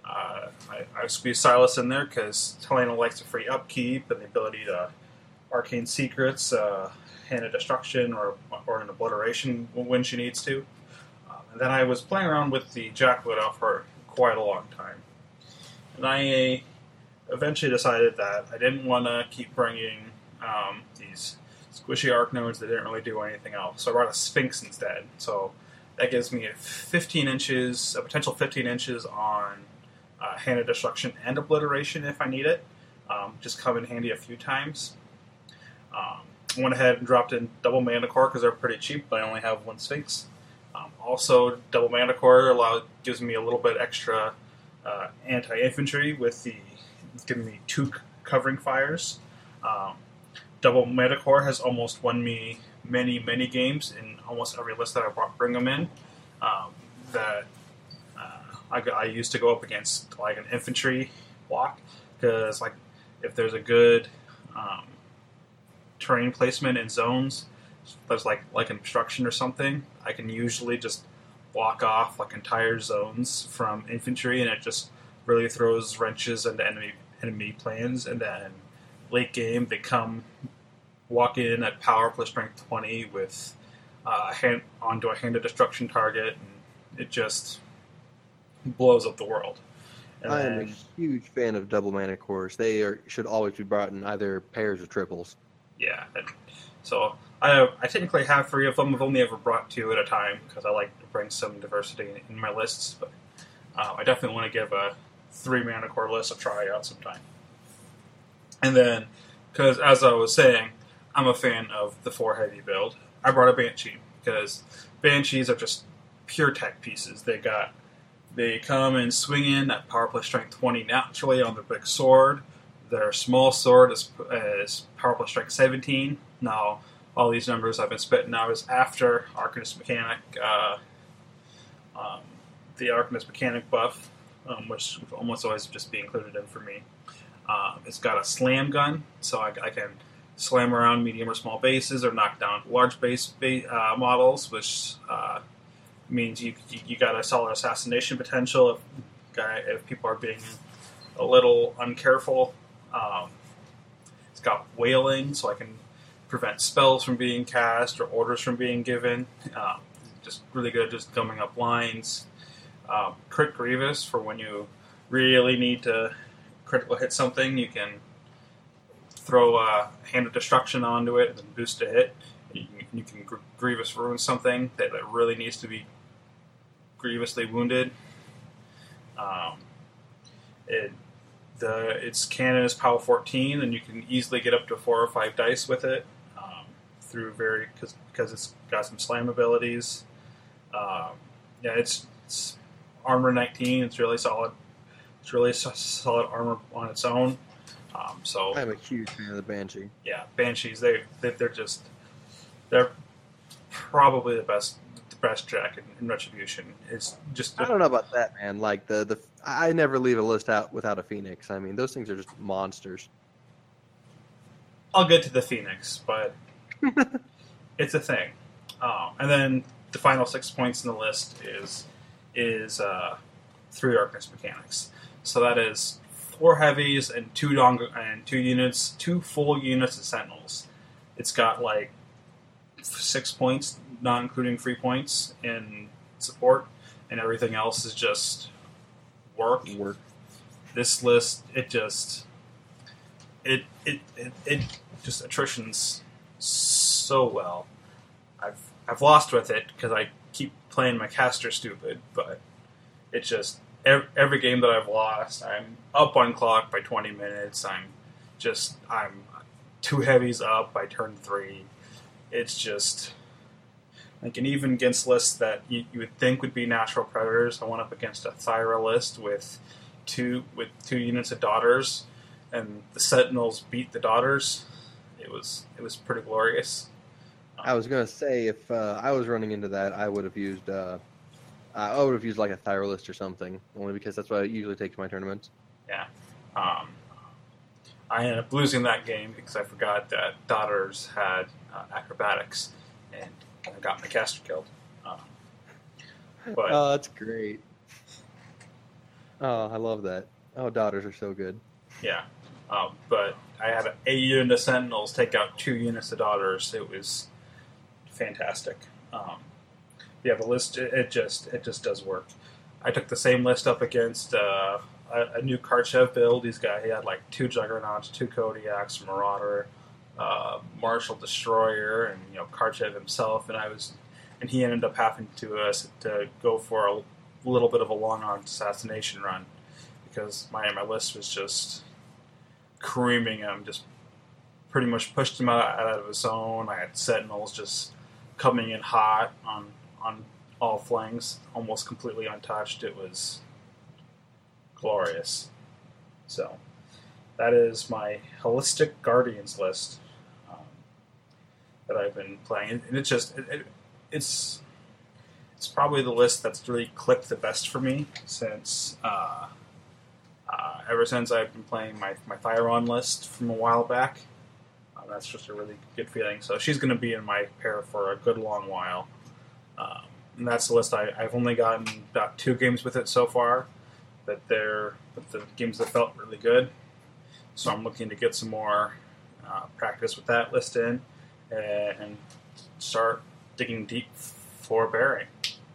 Uh, I, I squeezed Silas in there because Helena likes a free upkeep and the ability to arcane secrets, uh, hand of destruction, or or an obliteration when she needs to. Um, and then I was playing around with the Jackalope Elf for quite a long time, and I eventually decided that I didn't want to keep bringing um, these squishy arc nodes that didn't really do anything else. So I brought a Sphinx instead. So that gives me fifteen inches, a potential fifteen inches on uh, hand of destruction and obliteration if I need it. Um, just come in handy a few times. Um, I went ahead and dropped in double Mana Core because they're pretty cheap, but I only have one Sphinx. Um, also, double Mana Core allows, gives me a little bit extra uh, anti-infantry with the giving me two covering fires. Um, double Mana Core has almost won me many, many games in almost every list that I brought, bring them in. Um, that uh, I, I used to go up against like an infantry block because like if there's a good um, terrain placement in zones, there's like like an obstruction or something, I can usually just block off like entire zones from infantry, and it just really throws wrenches into enemy enemy plans. And then late game, they come walk in at power plus strength twenty with uh, hand onto a hand of destruction target, and it just blows up the world. And I then, am a huge fan of double mana cores. They are should always be brought in either pairs or triples. yeah, and so I have, I technically have three of them. I've only ever brought two at a time because I like to bring some diversity in, in my lists. But uh, I definitely want to give a three mana core list a try out sometime. And then, because as I was saying, I'm a fan of the four heavy build. I brought a Banshee because Banshees are just pure tech pieces. They got they come and swing in at power plus strength twenty naturally on their big sword. Their small sword is, is power plus strength seventeen. Now, all these numbers I've been spitting out is after Arcanist Mechanic, uh, um, the Arcanist Mechanic buff, um, which will almost always just be included in for me. Um, it's got a slam gun, so I, I can slam around medium or small bases or knock down large base ba- uh, models, which uh, means you, you you got a solid assassination potential if guy if people are being a little uncareful. Um, it's got wailing, so I can prevent spells from being cast or orders from being given. Um, just really good at just gumming up lines. Um, Crit Grievous for when you really need to critical hit something, you can throw a Hand of Destruction onto it and then boost a hit. You can, you can gr- Grievous ruin something that, that really needs to be grievously wounded. Um, it the its cannon is power fourteen, and you can easily get up to four or five dice with it um, through very because because it's got some slam abilities. Um, yeah, it's, it's armor nineteen. It's really solid. It's really solid armor on its own. Um, so I'm a huge fan of the Banshee. yeah, Banshees. They, they they're just they're probably the best the best jack in, in Retribution. It's just I don't know about that, man. Like the the I never leave a list out without a Phoenix. I mean, those things are just monsters. I'll get to the Phoenix, but it's a thing. Um, and then the final six points in the list is is uh, three Arcanist Mechanics. So that is four heavies and two dong- and two units, two full units of Sentinels. It's got like six points, not including free points in support, and everything else is just work. Work. This list, it just it it it, it just attritions so well. I've I've lost with it because I keep playing my caster stupid, but it just every, every game that I've lost, I'm up on clock by twenty minutes. I'm just I'm two heavies up by turn three. It's just like, and even against lists that you, you would think would be natural predators, I went up against a Thyra list with two with two units of daughters, and the Sentinels beat the daughters. It was it was pretty glorious. I was gonna say if uh, I was running into that, I would have used uh, I would have used like a Thyrolist or something, only because that's what I usually take to my tournaments. Yeah. Um, I ended up losing that game because I forgot that daughters had uh, acrobatics, and I got my caster killed. Um, but Oh, that's great. Oh, I love that. Oh, daughters are so good. Yeah. Um, but I had a unit of Sentinels take out two units of Daughters. It was fantastic. Um, yeah, the list it, it just it just does work. I took the same list up against uh, a, a new Karchev build. He's got he had like two Juggernauts, two Kodiaks, Marauder, uh, Marshal Destroyer, and you know Karchev himself. And I was and he ended up having to uh, to go for a little bit of a long arm assassination run because my my list was just creaming him, just pretty much pushed him out, out of his zone. I had Sentinels just coming in hot on on all flanks, almost completely untouched. It was glorious. So that is my holistic Guardians list um, that I've been playing, and it's just it, it, it's it's probably the list that's really clicked the best for me since. Uh, Uh, ever since I've been playing my, my Thyron list from a while back. Uh, that's just a really good feeling. So she's going to be in my pair for a good long while. Um, and that's the list. I, I've only gotten about two games with it so far, but they're but the games that felt really good. So I'm looking to get some more uh, practice with that list in and, and start digging deep for Barry.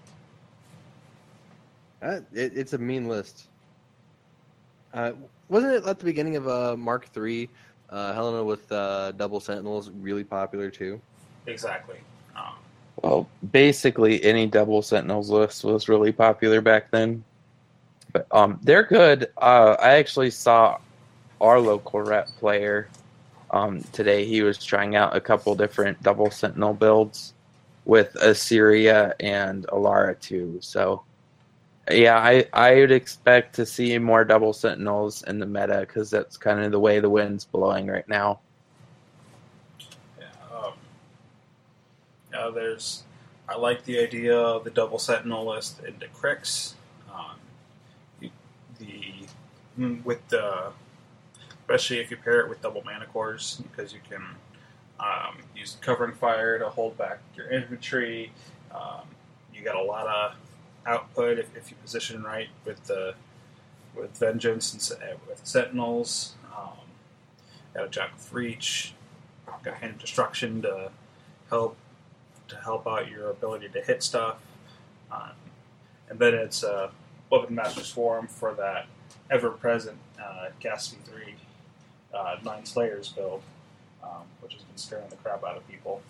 Uh, it, it's a mean list. Uh, wasn't it at the beginning of uh, Mark three, uh, Helena with uh, double Sentinels really popular too? Exactly. Um, Well, basically any double Sentinels list was really popular back then. But um, they're good. Uh, I actually saw our local rep player um, today. He was trying out a couple different double Sentinel builds with Assyria and Alara too. So, yeah, I, I would expect to see more double Sentinels in the meta because that's kind of the way the wind's blowing right now. Yeah, um, yeah, there's. I like the idea of the double Sentinel list into Crix. Um, the, the with the especially if you pair it with double mana cores because you can um, use covering fire to hold back your infantry. Um, you got a lot of output if, if you position right with the with Vengeance and with Sentinels. Um, got a Jack of Reach, got a Hand of Destruction to help to help out your ability to hit stuff, um, and then it's a uh, Weapon Master Swarm for that ever-present uh, Gas V three uh, Nine Slayers build, um, which has been scaring the crap out of people.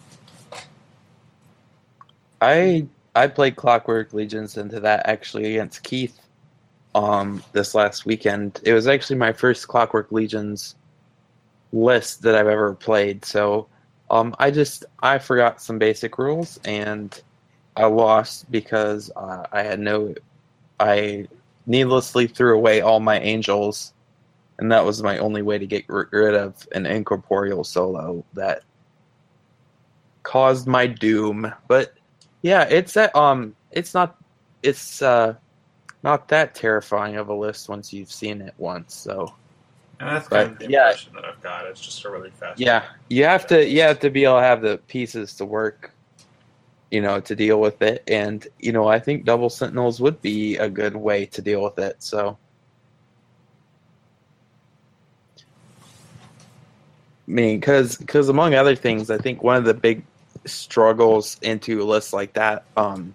I I played Clockwork Legions into that actually against Keith um, this last weekend. It was actually my first Clockwork Legions list that I've ever played. So um, I just I forgot some basic rules and I lost because uh, I had no I needlessly threw away all my angels, and that was my only way to get rid of an incorporeal solo that caused my doom. But yeah, it's that um, it's not, it's uh, not that terrifying of a list once you've seen it once. So, and that's but, kind of the yeah. impression that I've got. It's just a really fast. Yeah, you have to, you have to be able to have the pieces to work, you know, to deal with it. And you know, I think double Sentinels would be a good way to deal with it. So, I mean, because because among other things, I think one of the big struggles into lists like that um,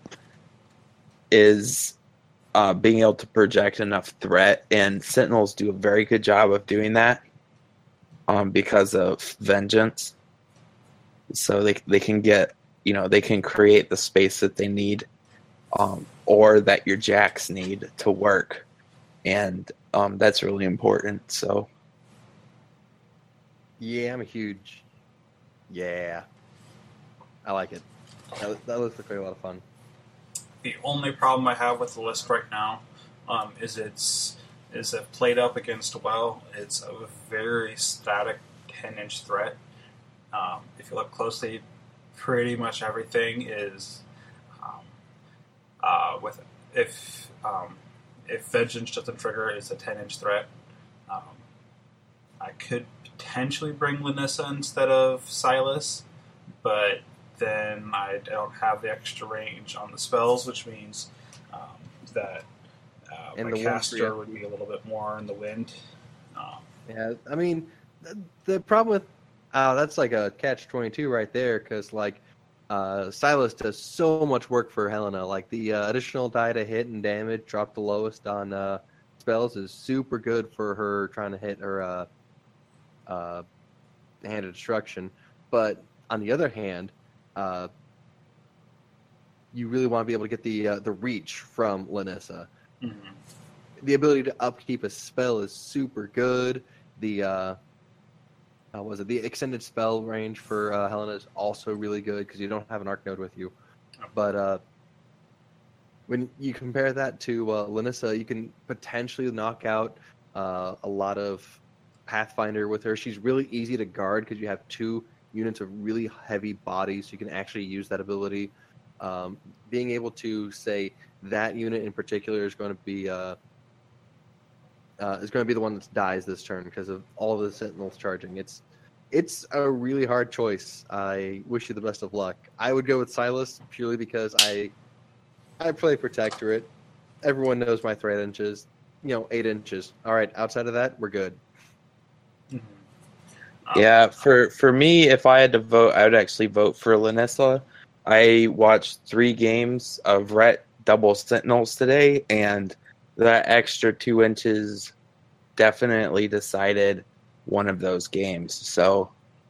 is uh, being able to project enough threat, and Sentinels do a very good job of doing that um, because of Vengeance. So they they can get, you know, they can create the space that they need, um, or that your jacks need to work, and um, that's really important. So yeah, I'm a huge. Yeah. I like it. That, that looks like a lot of fun. The only problem I have with the list right now um, is it's is if played up against well, it's a very static ten-inch threat. Um, if you look closely, pretty much everything is um, uh, with if um, if Vengeance doesn't trigger, it's a ten-inch threat. Um, I could potentially bring Lanissa instead of Silas, but then I don't have the extra range on the spells, which means um, that Uh, And my the one caster for would be a little bit more in the wind. Um, Yeah, I mean, the, the problem with uh, that's like a catch twenty-two right there, because like uh, Silas does so much work for Helena. Like the uh, additional die to hit and damage, drop the lowest on uh, spells, is super good for her trying to hit her uh, uh, hand of destruction. But on the other hand, uh, you really want to be able to get the uh, the reach from Lanissa. mhm. The ability to upkeep a spell is super good. The uh, how was it? The extended spell range for uh, Helena is also really good because you don't have an arc node with you. But uh, when you compare that to uh, Lanissa, you can potentially knock out uh, a lot of Pathfinder with her. She's really easy to guard because you have two units of really heavy bodies. So you can actually use that ability. Um, being able to say that unit in particular is going to be uh, uh, is going to be the one that dies this turn because of all the Sentinels charging. It's it's a really hard choice. I wish you the best of luck. I would go with Silas purely because I I play Protectorate. Everyone knows my threat inches. You know, eight inches. All right, outside of that, we're good. Mhm. Um, Yeah, for for me, if I had to vote, I would actually vote for Lanissa. I watched three games of Ret Double Sentinels today, and that extra two inches definitely decided one of those games. So,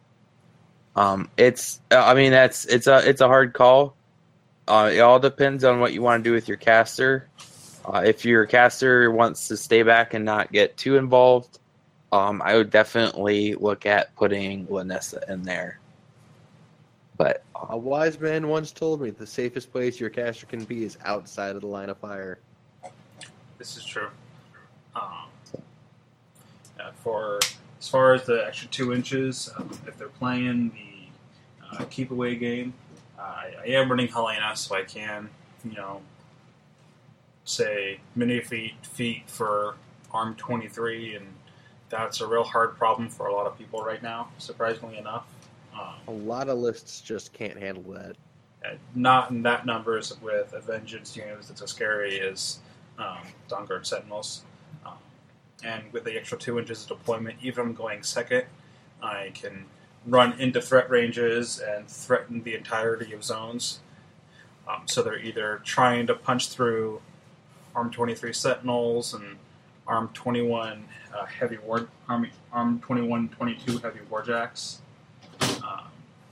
um, it's I mean that's it's a it's a hard call. Uh, it all depends on what you want to do with your caster. Uh, if your caster wants to stay back and not get too involved, um, I would definitely look at putting Lanissa in there. But uh, A wise man once told me the safest place your caster can be is outside of the line of fire. This is true. Um, yeah, for as far as the extra two inches, um, if they're playing the uh, keep away game, uh, I, I am running Helena, so I can, you know, say mini feet feet for arm twenty-three, and that's a real hard problem for a lot of people right now. Surprisingly enough, um, A lot of lists just can't handle that. and not in that numbers with a vengeance units that's as scary as um, Dawnguard Sentinels. Um, and with the extra two inches of deployment, even if I'm going second, I can run into threat ranges and threaten the entirety of zones. Um, so they're either trying to punch through Arm twenty-three Sentinels and Arm twenty-one uh, heavy war Arm Arm twenty-one twenty-two heavy Warjacks. Um,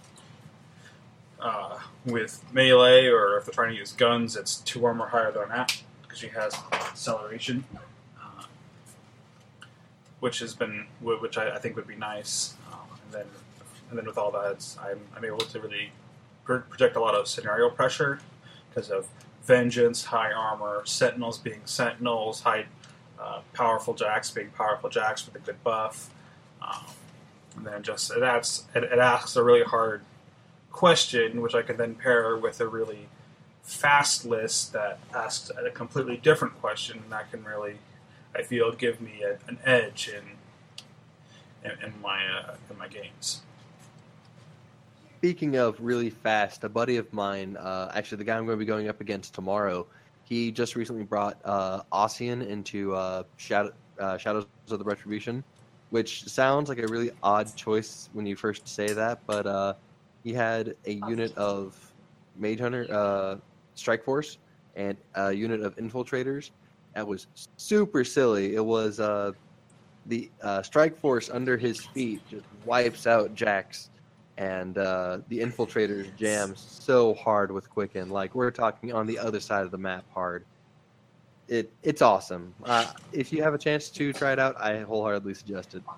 uh, with melee, or if they're trying to use guns, it's two armor higher than that because she has acceleration, uh, which has been which I, I think would be nice. Um, and then and then with all that, it's, I'm I'm able to really pr- project a lot of scenario pressure because of vengeance, high armor, sentinels being sentinels, high uh, powerful jacks being powerful jacks with a good buff. Um, and then just it asks it, it asks a really hard question, which I can then pair with a really fast list that asks a completely different question, and that can really, I feel, give me a, an edge in in, in my uh, in my games. Speaking of really fast, a buddy of mine, uh, actually the guy I'm going to be going up against tomorrow, he just recently brought uh, Ossian into uh, Shadow, uh, Shadows of the Retribution, which sounds like a really odd choice when you first say that, but uh, he had a unit of Mage Hunter, uh, Strike Force, and a unit of Infiltrators. That was super silly. It was uh, the uh, Strike Force under his feet just wipes out Jax. And uh, the Infiltrators jam so hard with Quicken. Like, we're talking on the other side of the map hard. It It's awesome. Uh, if you have a chance to try it out, I wholeheartedly suggest it.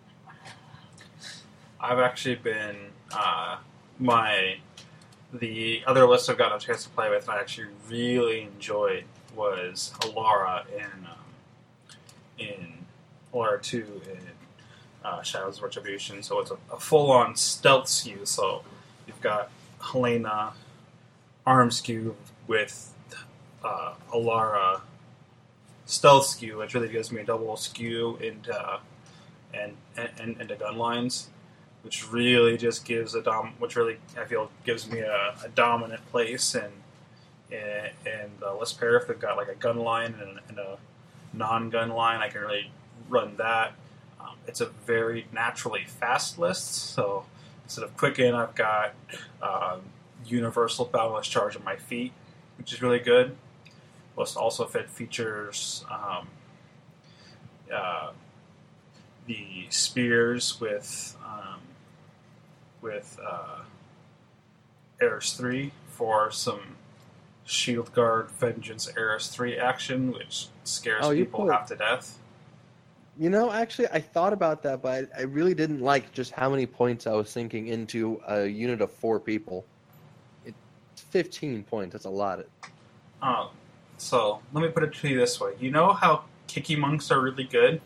I've actually been uh, my the other list I've gotten a chance to play with, and I actually really enjoyed was Alara in um, in Alara two in uh, Shadows of Retribution. So it's a, a full-on stealth skew. So you've got Helena arm skew with uh, Alara stealth skew, which really gives me a double skew into and and into gun lines, which really just gives a dom, which really I feel gives me a, a dominant place in and, and the list pair, if they've got like a gun line and, and a non-gun line, I can really run that. Um, it's a very naturally fast list, so instead of Quicken, I've got um, Universal Boundless Charge on my feet, which is really good. List also fit features um, uh, the spears with um, with uh, Eris three for some Shield Guard Vengeance Eris three action, which scares Oh, you people put- half to death. You know, actually, I thought about that, but I, I really didn't like just how many points I was sinking into a unit of four people. It's fifteen points. That's a lot. Um, so let me put it to you this way: you know how Kiki monks are really good?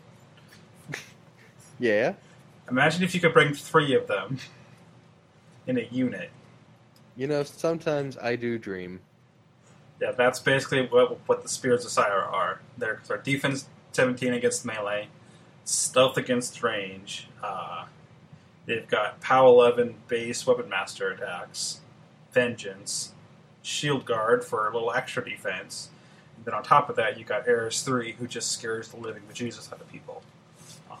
Yeah. Imagine if you could bring three of them in a unit. You know, sometimes I do dream. Yeah, that's basically what what the Spears of Sire are. They're, they're defense seventeen against melee, stealth against range. Uh, they've got P O W eleven base weapon master attacks, vengeance, shield guard for a little extra defense. And then on top of that, you got Eris three, who just scares the living bejesus out of people. Um,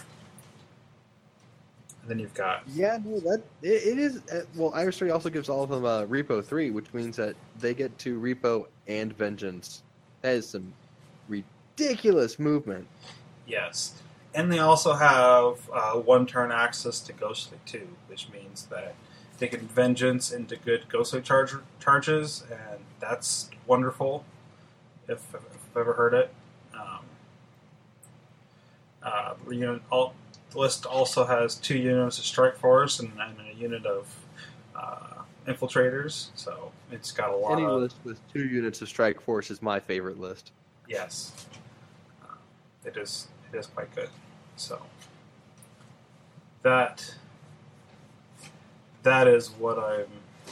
and then you've got Yeah, no, that it, it is. Uh, well, Iris three also gives all of them uh, Repo three, which means that they get to Repo and Vengeance. That is some ridiculous movement. yes. And they also have uh, one-turn access to Ghostly too, which means that they can vengeance into good Ghostly charge, charges, and that's wonderful, if, if I've ever heard it. Um, uh, the, unit, all, the list also has two units of Strike Force and, and a unit of uh, Infiltrators, so it's got a lot Any of... list with two units of Strike Force is my favorite list. Yes. Uh, it is it is quite good. So that that is what I'm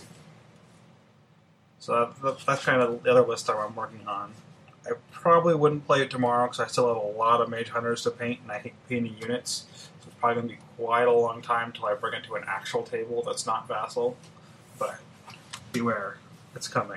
so that, that's kind of the other list I'm working on. I probably wouldn't play it tomorrow because I still have a lot of Mage Hunters to paint, and I hate painting units. So it's probably going to be quite a long time until I bring it to an actual table that's not Vassal. But beware, it's coming.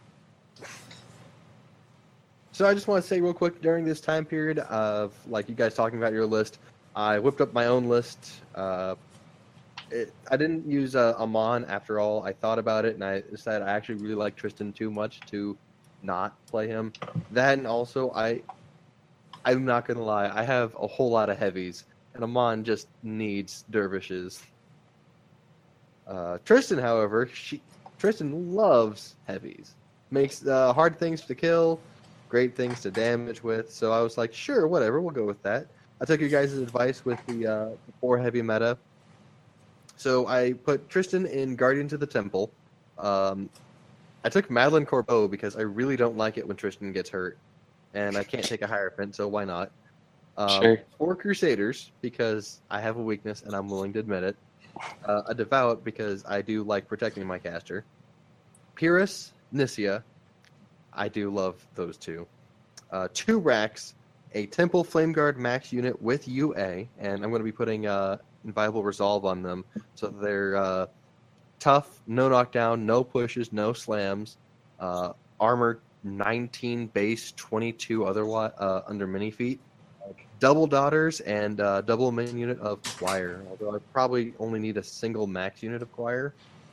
So I just want to say real quick, during this time period of like you guys talking about your list, I whipped up my own list. Uh, it, I didn't use uh, Amon after all. I thought about it and I decided I actually really like Tristan too much to not play him. That and also I, I'm not gonna lie, I have a whole lot of heavies and Amon just needs dervishes. Uh, Tristan, however, she Tristan loves heavies. Makes uh, hard things to kill. Great things to damage with, so I was like, sure, whatever, we'll go with that. I took your guys' advice with the, uh, the four heavy meta. So I put Tristan in Guardians of the Temple. Um, I took Madeline Corbeau because I really don't like it when Tristan gets hurt, and I can't take a Hierophant, so why not? Um, Sure. Four Crusaders because I have a weakness and I'm willing to admit it. Uh, a Devout because I do like protecting my caster. Pyrrhus, Nisia. I do love those two. Uh, two racks, a Temple Flameguard max unit with U A, and I'm going to be putting uh, Inviolable Resolve on them, so they're uh, tough, no knockdown, no pushes, no slams, uh, armor nineteen base, twenty-two otherwise uh, under mini feet, double Daughters, and uh, double main unit of Choir, although I probably only need a single max unit of Choir.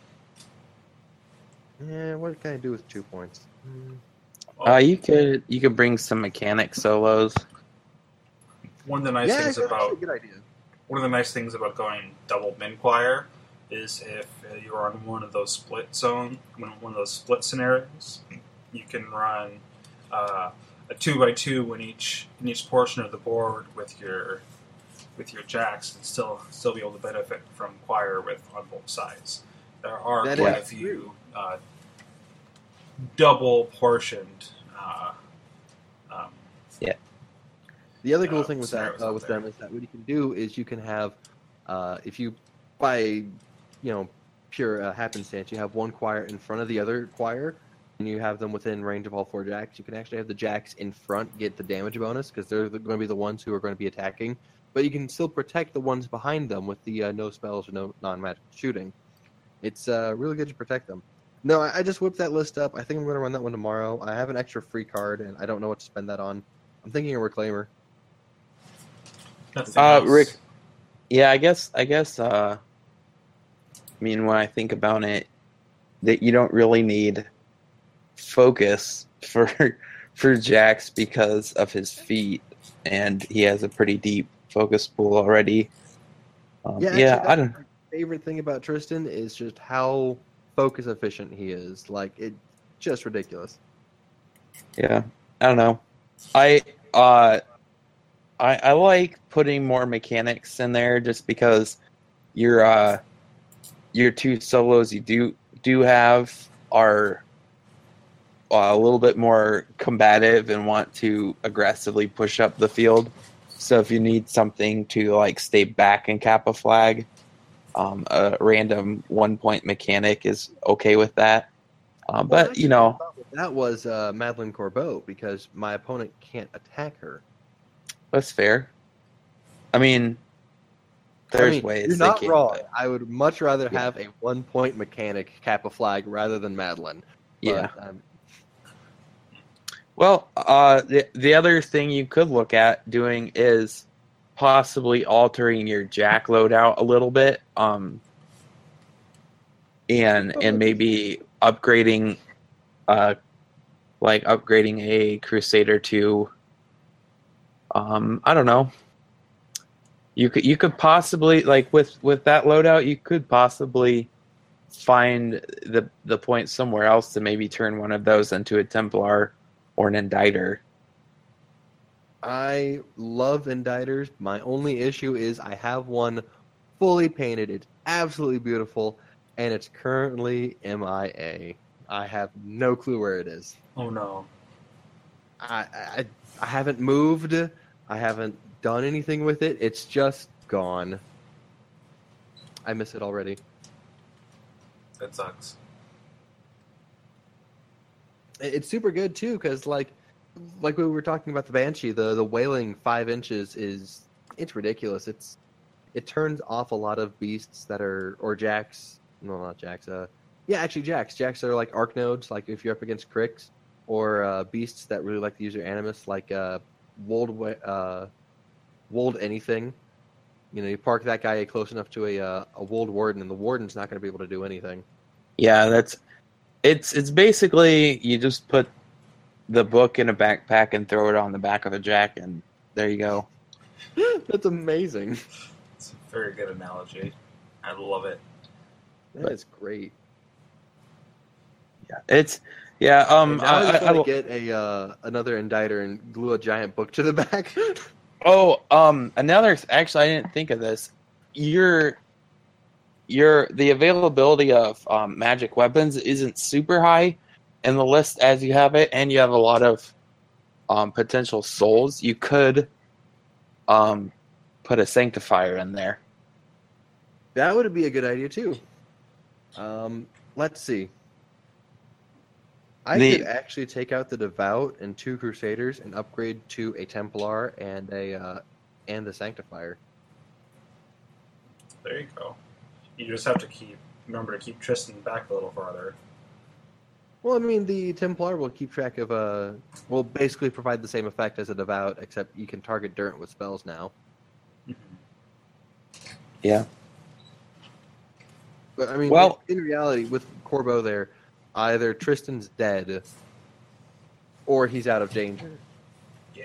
Yeah, what can I do with two points? Hmm. Uh, you could you could bring some mechanic solos. One of the nice yeah, things that's about actually a good idea. one of the nice things about going double min choir is if uh, you're on one of those split zone, one one of those split scenarios, you can run uh, a two by two in each in each portion of the board with your with your jacks, and still still be able to benefit from choir with on both sides. There are That quite a is few uh, double portioned. Uh, um, The other cool uh, thing with scenarios that uh, out with there. them is that what you can do is you can have, uh, if you by, you know, pure uh, happenstance, you have one choir in front of the other choir, and you have them within range of all four jacks. You can actually have the jacks in front get the damage bonus because they're going to be the ones who are going to be attacking, but you can still protect the ones behind them with the uh, no spells or no non-magic shooting. It's uh, really good to protect them. No, I, I just whipped that list up. I think I'm going to run that one tomorrow. I have an extra free card, and I don't know what to spend that on. I'm thinking a Reclaimer. Nothing Uh, else. Rick. Yeah, I guess. I guess. Uh, I mean, when I think about it, that you don't really need focus for for Jax because of his feet, and he has a pretty deep focus pool already. Um, Yeah, yeah, actually, I that's don't. my favorite thing about Tristan is just how focus efficient he is. Like, it just ridiculous. Yeah, I don't know. I uh, I I like putting more mechanics in there just because your uh your two solos you do do have are uh, a little bit more combative and want to aggressively push up the field. So if you need something to like stay back and cap a flag, um, a random one point mechanic is okay with that. Um, Well, but actually, you know, that was uh, Madeline Corbeau because my opponent can't attack her. that's fair. I mean, there's I mean, ways you're they not can. wrong. But, I would much rather Yeah. have a one point mechanic cap a flag rather than Madeline. yeah. But, um, Well, uh, the the other thing you could look at doing is possibly altering your jack loadout a little bit, um, and and maybe upgrading, uh, like upgrading a Crusader to, um, I don't know. You could you could possibly like with with that loadout you could possibly find the the point somewhere else to maybe turn one of those into a Templar or an Inditer. I love Inditers. My only issue is I have one fully painted. It's absolutely beautiful, and it's currently M I A. I have no clue where it is. Oh no. I, I I haven't moved. I haven't done anything with it. It's just gone. I miss it already. That sucks. It- It's super good too, because like, like we were talking about the Banshee, the the wailing five inches is it's ridiculous. It's it turns off a lot of beasts that are or jacks. No, not jacks. Uh, yeah, actually jacks. Jacks are like arc nodes. Like if you're up against cricks or uh, beasts that really like to use their animus, like uh, wold wa- uh, wold anything. You know, you park that guy close enough to a uh, a wold warden, and the warden's not going to be able to do anything. Yeah, that's it's it's basically you just put the book in a backpack and throw it on the back of the jack, and there you go. That's amazing. It's a very good analogy. I love it. That is great. Yeah, it's yeah. Um, And now I, I, just I, want I, to get a uh, another inditer and glue a giant book to the back. oh, um, another. Actually, I didn't think of this. Your your the availability of um, magic weapons isn't super high in the list as you have it, and you have a lot of um, potential souls. You could um, put a sanctifier in there. That would be a good idea too. Um, let's see. I The- could actually take out the devout and two crusaders and upgrade to a Templar and a uh, and the sanctifier. There you go. You just have to keep remember to keep Tristan back a little farther. Well, I mean, the Templar will keep track of uh, will basically provide the same effect as a devout, except you can target Durant with spells now. Yeah. But I mean, Well- in reality, with Corbeau there, either Tristan's dead or he's out of danger. Yeah.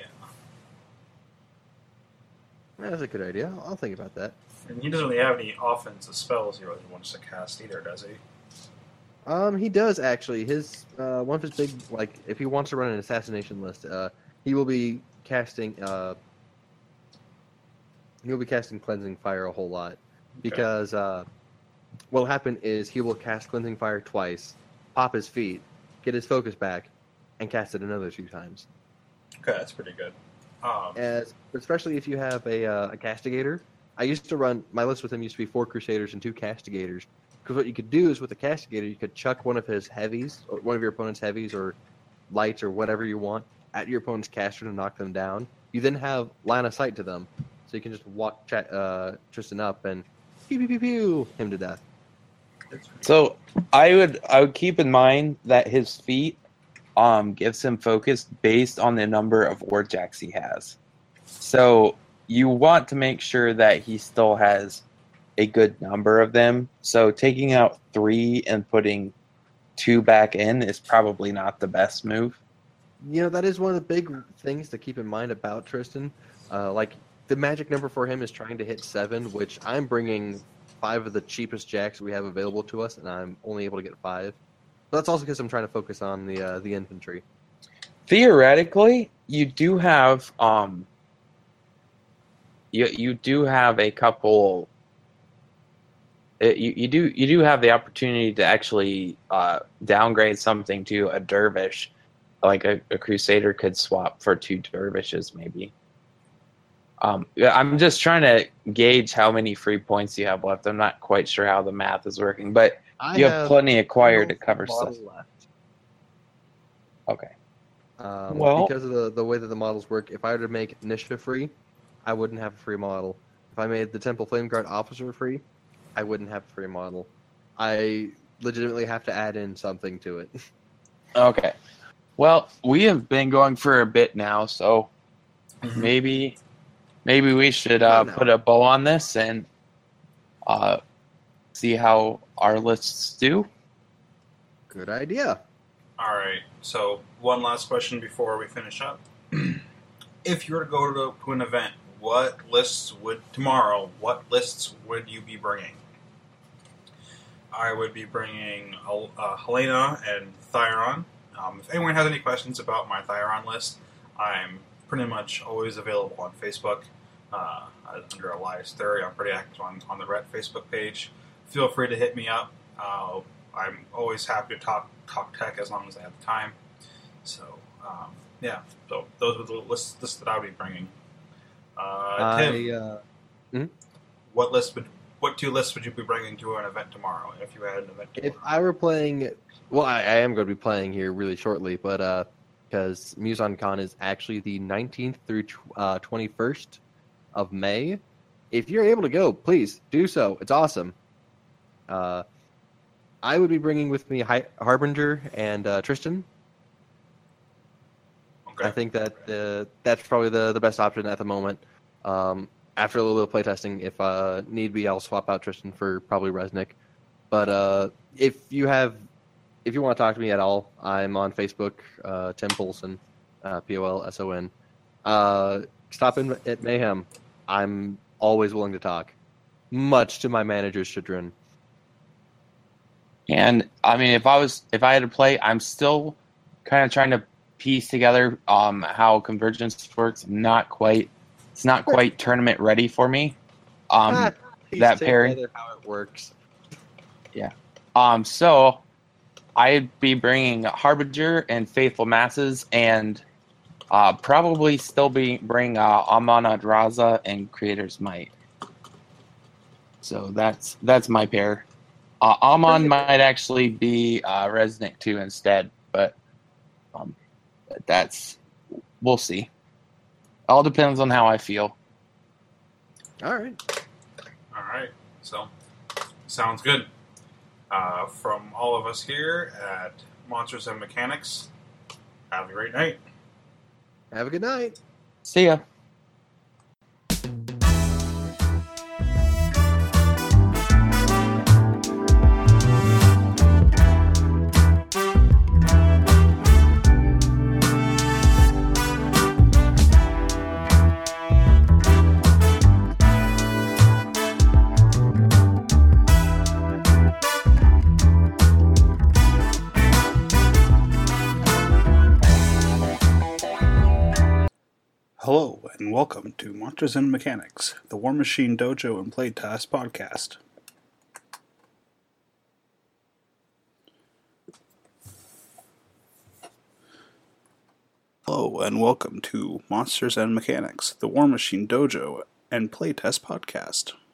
That's a good idea. I'll I'll think about that. And he doesn't really have any offensive spells he really wants to cast either, does he? Um, he does actually. His uh, one of his big like, if he wants to run an assassination list, uh, he will be casting. Uh, he'll be casting cleansing fire a whole lot because uh, what'll happen is he will cast cleansing fire twice, pop his feet, get his focus back, and cast it another two times. Okay, that's pretty good. Um, As especially if you have a uh, a castigator. I used to run my list with him used to be four crusaders and two castigators. Because what you could do is with the castigator, you could chuck one of his heavies, or one of your opponent's heavies, or lights, or whatever you want, at your opponent's caster to knock them down. You then have line of sight to them, so you can just walk uh, Tristan up and pew pew pew pew him to death. So I would I would keep in mind that his feat um gives him focus based on the number of warjacks he has. So you want to make sure that he still has a good number of them. So taking out three and putting two back in is probably not the best move. You know, that is one of the big things to keep in mind about Tristan. Uh, like, the magic number for him is trying to hit seven, which I'm bringing five of the cheapest jacks we have available to us, and I'm only able to get five. But that's also because I'm trying to focus on the uh, the infantry. Theoretically, you do have um, you you do have a couple. It, you, you do you do have the opportunity to actually uh, downgrade something to a dervish, like a, a crusader could swap for two dervishes maybe. Um, I'm just trying to gauge how many free points you have left. I'm not quite sure how the math is working, but I you have, have plenty acquired no to cover model stuff. left. Okay. Um, Well- because of the, the way that the models work, if I were to make initiative free, I wouldn't have a free model. If I made the Temple Flame Guard officer free, I wouldn't have a free model. I legitimately have to add in something to it. Okay. Well, we have been going for a bit now, so Mhm. maybe maybe we should uh, No, no. put a bow on this and uh, see how our lists do. Good idea. All right. So one last question before we finish up. If you were to go to, to an event, what lists would tomorrow? What lists would you be bringing? I would be bringing uh, Helena and Thyron. Um, if anyone has any questions about my Thyron list, I'm pretty much always available on Facebook uh, under Elias Theory. I'm pretty active on, on the Ret Facebook page. Feel free to hit me up. Uh, I'm always happy to talk talk tech as long as I have the time. So, um, yeah. So those were the lists, lists that I would be bringing. Uh, Tim, I, uh, what list would what two lists would you be bringing to an event tomorrow if you had an event tomorrow? if I were playing, well, I, I am going to be playing here really shortly, but uh, because MusonCon is actually the nineteenth through uh, twenty-first of May. If you're able to go, please do so. It's awesome. Uh, I would be bringing with me Hi- Harbinger and uh, Tristan. Okay. I think that uh, that's probably the, the best option at the moment. Um, after a little bit of playtesting, if uh, need be, I'll swap out Tristan for probably Resnick. But uh, if you have, if you want to talk to me at all, I'm on Facebook, uh, Tim Polson, uh, P O L S O N. Uh, stop in at Mayhem. I'm always willing to talk, much to my manager's chagrin. And I mean, if I was if I had to play, I'm still kind of trying to piece together um, how Convergence works. Not quite. It's not quite tournament ready for me. Um, Ah, piece that pairing. together how it works. Um, so I'd be bringing Harbinger and Faithful Masses, and uh, probably still be bring uh, Amon Adraza and Creator's Might. So that's that's my pair. Uh, Amon might actually be uh, Resnick too instead, but um, that's we'll see. All depends on how I feel. All right. All right. So, sounds good. Uh, from all of us here at Monsters and Mechanics, have a great night. Have a good night. See ya. Hello, and welcome to Monsters and Mechanics, the War Machine Dojo and Playtest podcast. Hello, and welcome to Monsters and Mechanics, the War Machine Dojo and Playtest podcast.